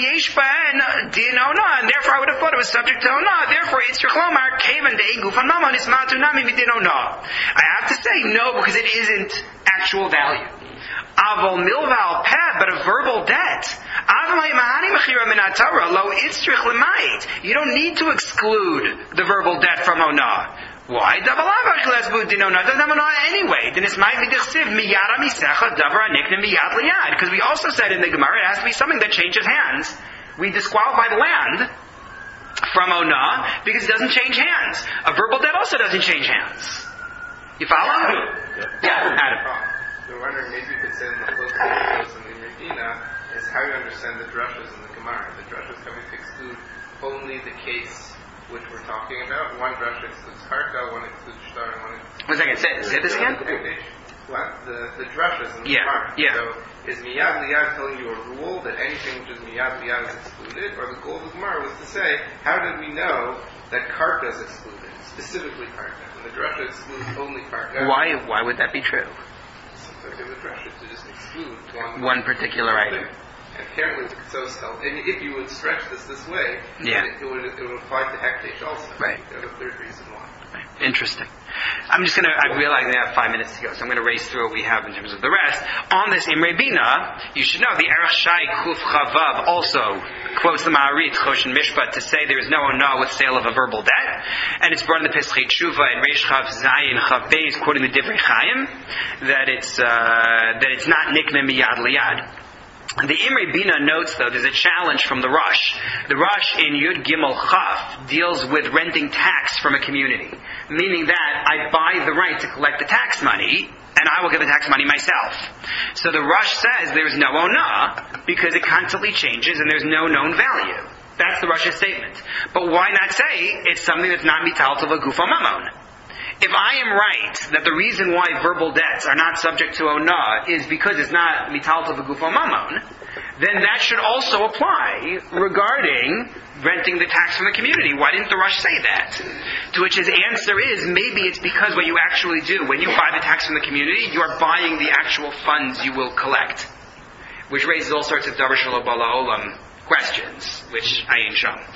would have thought it was subject to onah. Therefore, it's Yechlomar Kavan De Gufan Mamon is Matunami Midin Onah. I have to say no because it isn't actual value. Avol milval peh, but a verbal debt. You don't need to exclude the verbal debt from onah. Why? It doesn't have onah anyway. Because we also said in the Gemara it has to be something that changes hands. We disqualify the land from onah because it doesn't change hands. A verbal debt also doesn't change hands. You follow? Yeah. Adam. So I'm wondering, maybe you could say in the close in the Medina is how you understand the drushes in the Gemara. The drushes coming to exclude only the case which we're talking about. One drush excludes karka, one excludes shtar, and one excludes... One second, say this again? What? The drushes in the Gemara. Yeah. So Is miyad liyad telling you a rule that anything which is miyad liyad is excluded, or the goal of the Gemara was to say, how did we know that karka is excluded, specifically karka, and the drasha excludes only karka? Why would that be true? Sometimes in the drasha to just exclude one particular item. And apparently, and if you would stretch this way, it would apply to hekdesh also. Right. The third reason why. Right. Interesting. I realize we have 5 minutes to go, so I'm going to race through what we have in terms of the rest. On this Imre Bina, you should know the Erech Shai Kuf Chavav also quotes the Ma'arit, Choshen Mishpat, to say there is no ona with sale of a verbal debt, and it's brought in the Pesachei Tshuva and Reish Chav Zayin Chav Beis, quoting the Divrei Chaim, that it's not nikne miyad liyad. The Imre Bina notes, though, there's a challenge from the Rosh. The Rosh in Yud Gimel Chaf deals with renting tax from a community, meaning that I buy the right to collect the tax money, and I will give the tax money myself. So the Rosh says there's no ona, because it constantly changes and there's no known value. That's the Rosh's statement. But why not say it's something that's not mital to v'gufo mamon? If I am right that the reason why verbal debts are not subject to ona is because it's not mital to v'gufo mamon, then that should also apply regarding renting the tax from the community. Why didn't the Rosh say that? To which his answer is, maybe it's because what you actually do, when you buy the tax from the community, you are buying the actual funds you will collect. Which raises all sorts of davar shelo bala olam questions, which I ain't shown.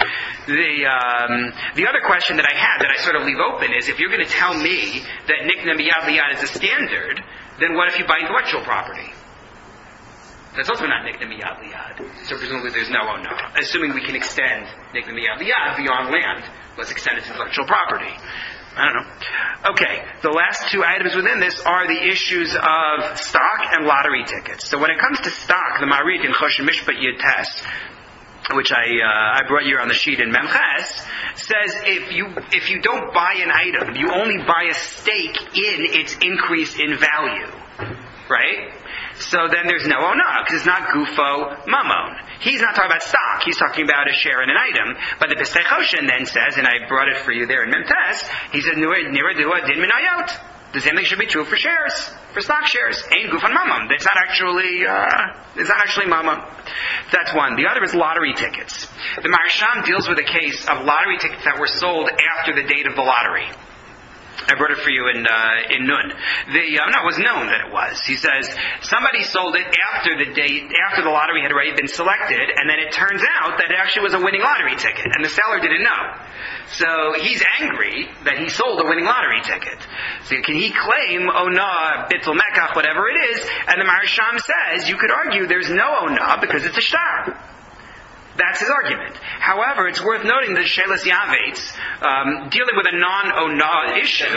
The other question that I had, that I sort of leave open, is if you're going to tell me that nikna miyad liyad is a standard, then what if you buy intellectual property? That's also not nikna miyad liyad. So presumably there's no ona. Assuming we can extend nikna miyad liyad beyond land, let's extend it to intellectual property. I don't know. Okay, the last two items within this are the issues of stock and lottery tickets. So when it comes to stock, the Ma'arit in Choshen Mishpat Yud Tes, which I brought you on the sheet in Memches, says if you don't buy an item, you only buy a stake in its increase in value, right? So then there's no ona, because it's not gufo mamon. He's not talking about stock, he's talking about a share in an item. But the Pesach Hoshen then says, and I brought it for you there in Memtes, he says, nira dua din minayot. The same thing should be true for shares, for stock shares. Ain't gufan mamon. It's not actually mamon. That's one. The other is lottery tickets. The Maharsham deals with a case of lottery tickets that were sold after the date of the lottery. I brought it for you in Nun. It was known that it was. He says, somebody sold it after the lottery had already been selected, and then it turns out that it actually was a winning lottery ticket, and the seller didn't know. So he's angry that he sold a winning lottery ticket. So can he claim ona, bittul mekach, whatever it is? And the Maharsham says, you could argue there's no ona because it's a shtar. That's his argument. However, it's worth noting that Shelas Yavetz, dealing with a non-ona issue,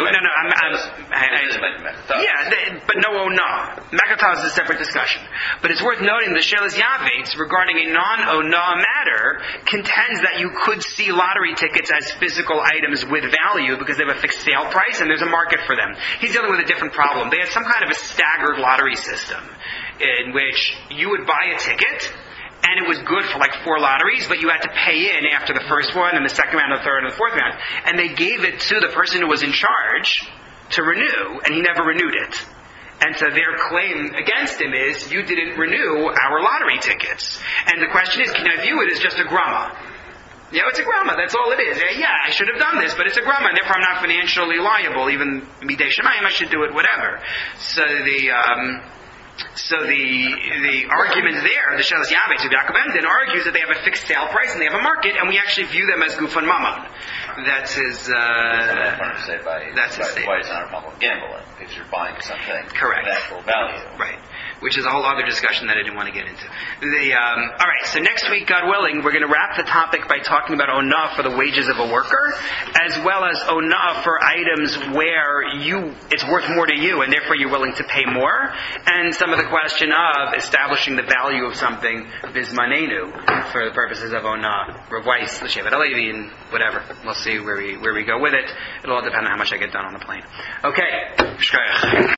but no ona. Makataz is a separate discussion. But it's worth noting that Shelas Yavetz, regarding a non-ona matter, contends that you could see lottery tickets as physical items with value because they have a fixed sale price and there's a market for them. He's dealing with a different problem. They had some kind of a staggered lottery system in which you would buy a ticket, and it was good for like 4 lotteries, but you had to pay in after the first one, and the second round, the third, and the fourth round. And they gave it to the person who was in charge to renew, and he never renewed it. And so their claim against him is, you didn't renew our lottery tickets. And the question is, can I view it as just a grama? It's a grama, that's all it is. I should have done this, but it's a grama, and therefore I'm not financially liable. Even midei shemayim, I should do it, whatever. So the argument there, the Shelas Yavetz of Yaakov Emden argues that they have a fixed sale price and they have a market, and we actually view them as gufan mamon. That's his. That's his statement. Why it's not a problem of gambling, because you're buying something correct with actual value, right? Which is a whole other discussion that I didn't want to get into. All right, so next week, God willing, we're going to wrap the topic by talking about ona for the wages of a worker, as well as ona for items where it's worth more to you, and therefore you're willing to pay more, and some of the question of establishing the value of something bizmanenu for the purposes of ona, Rav Weiss, the Shevet HaLevi, and whatever. We'll see where we go with it. It'll all depend on how much I get done on the plane. Okay.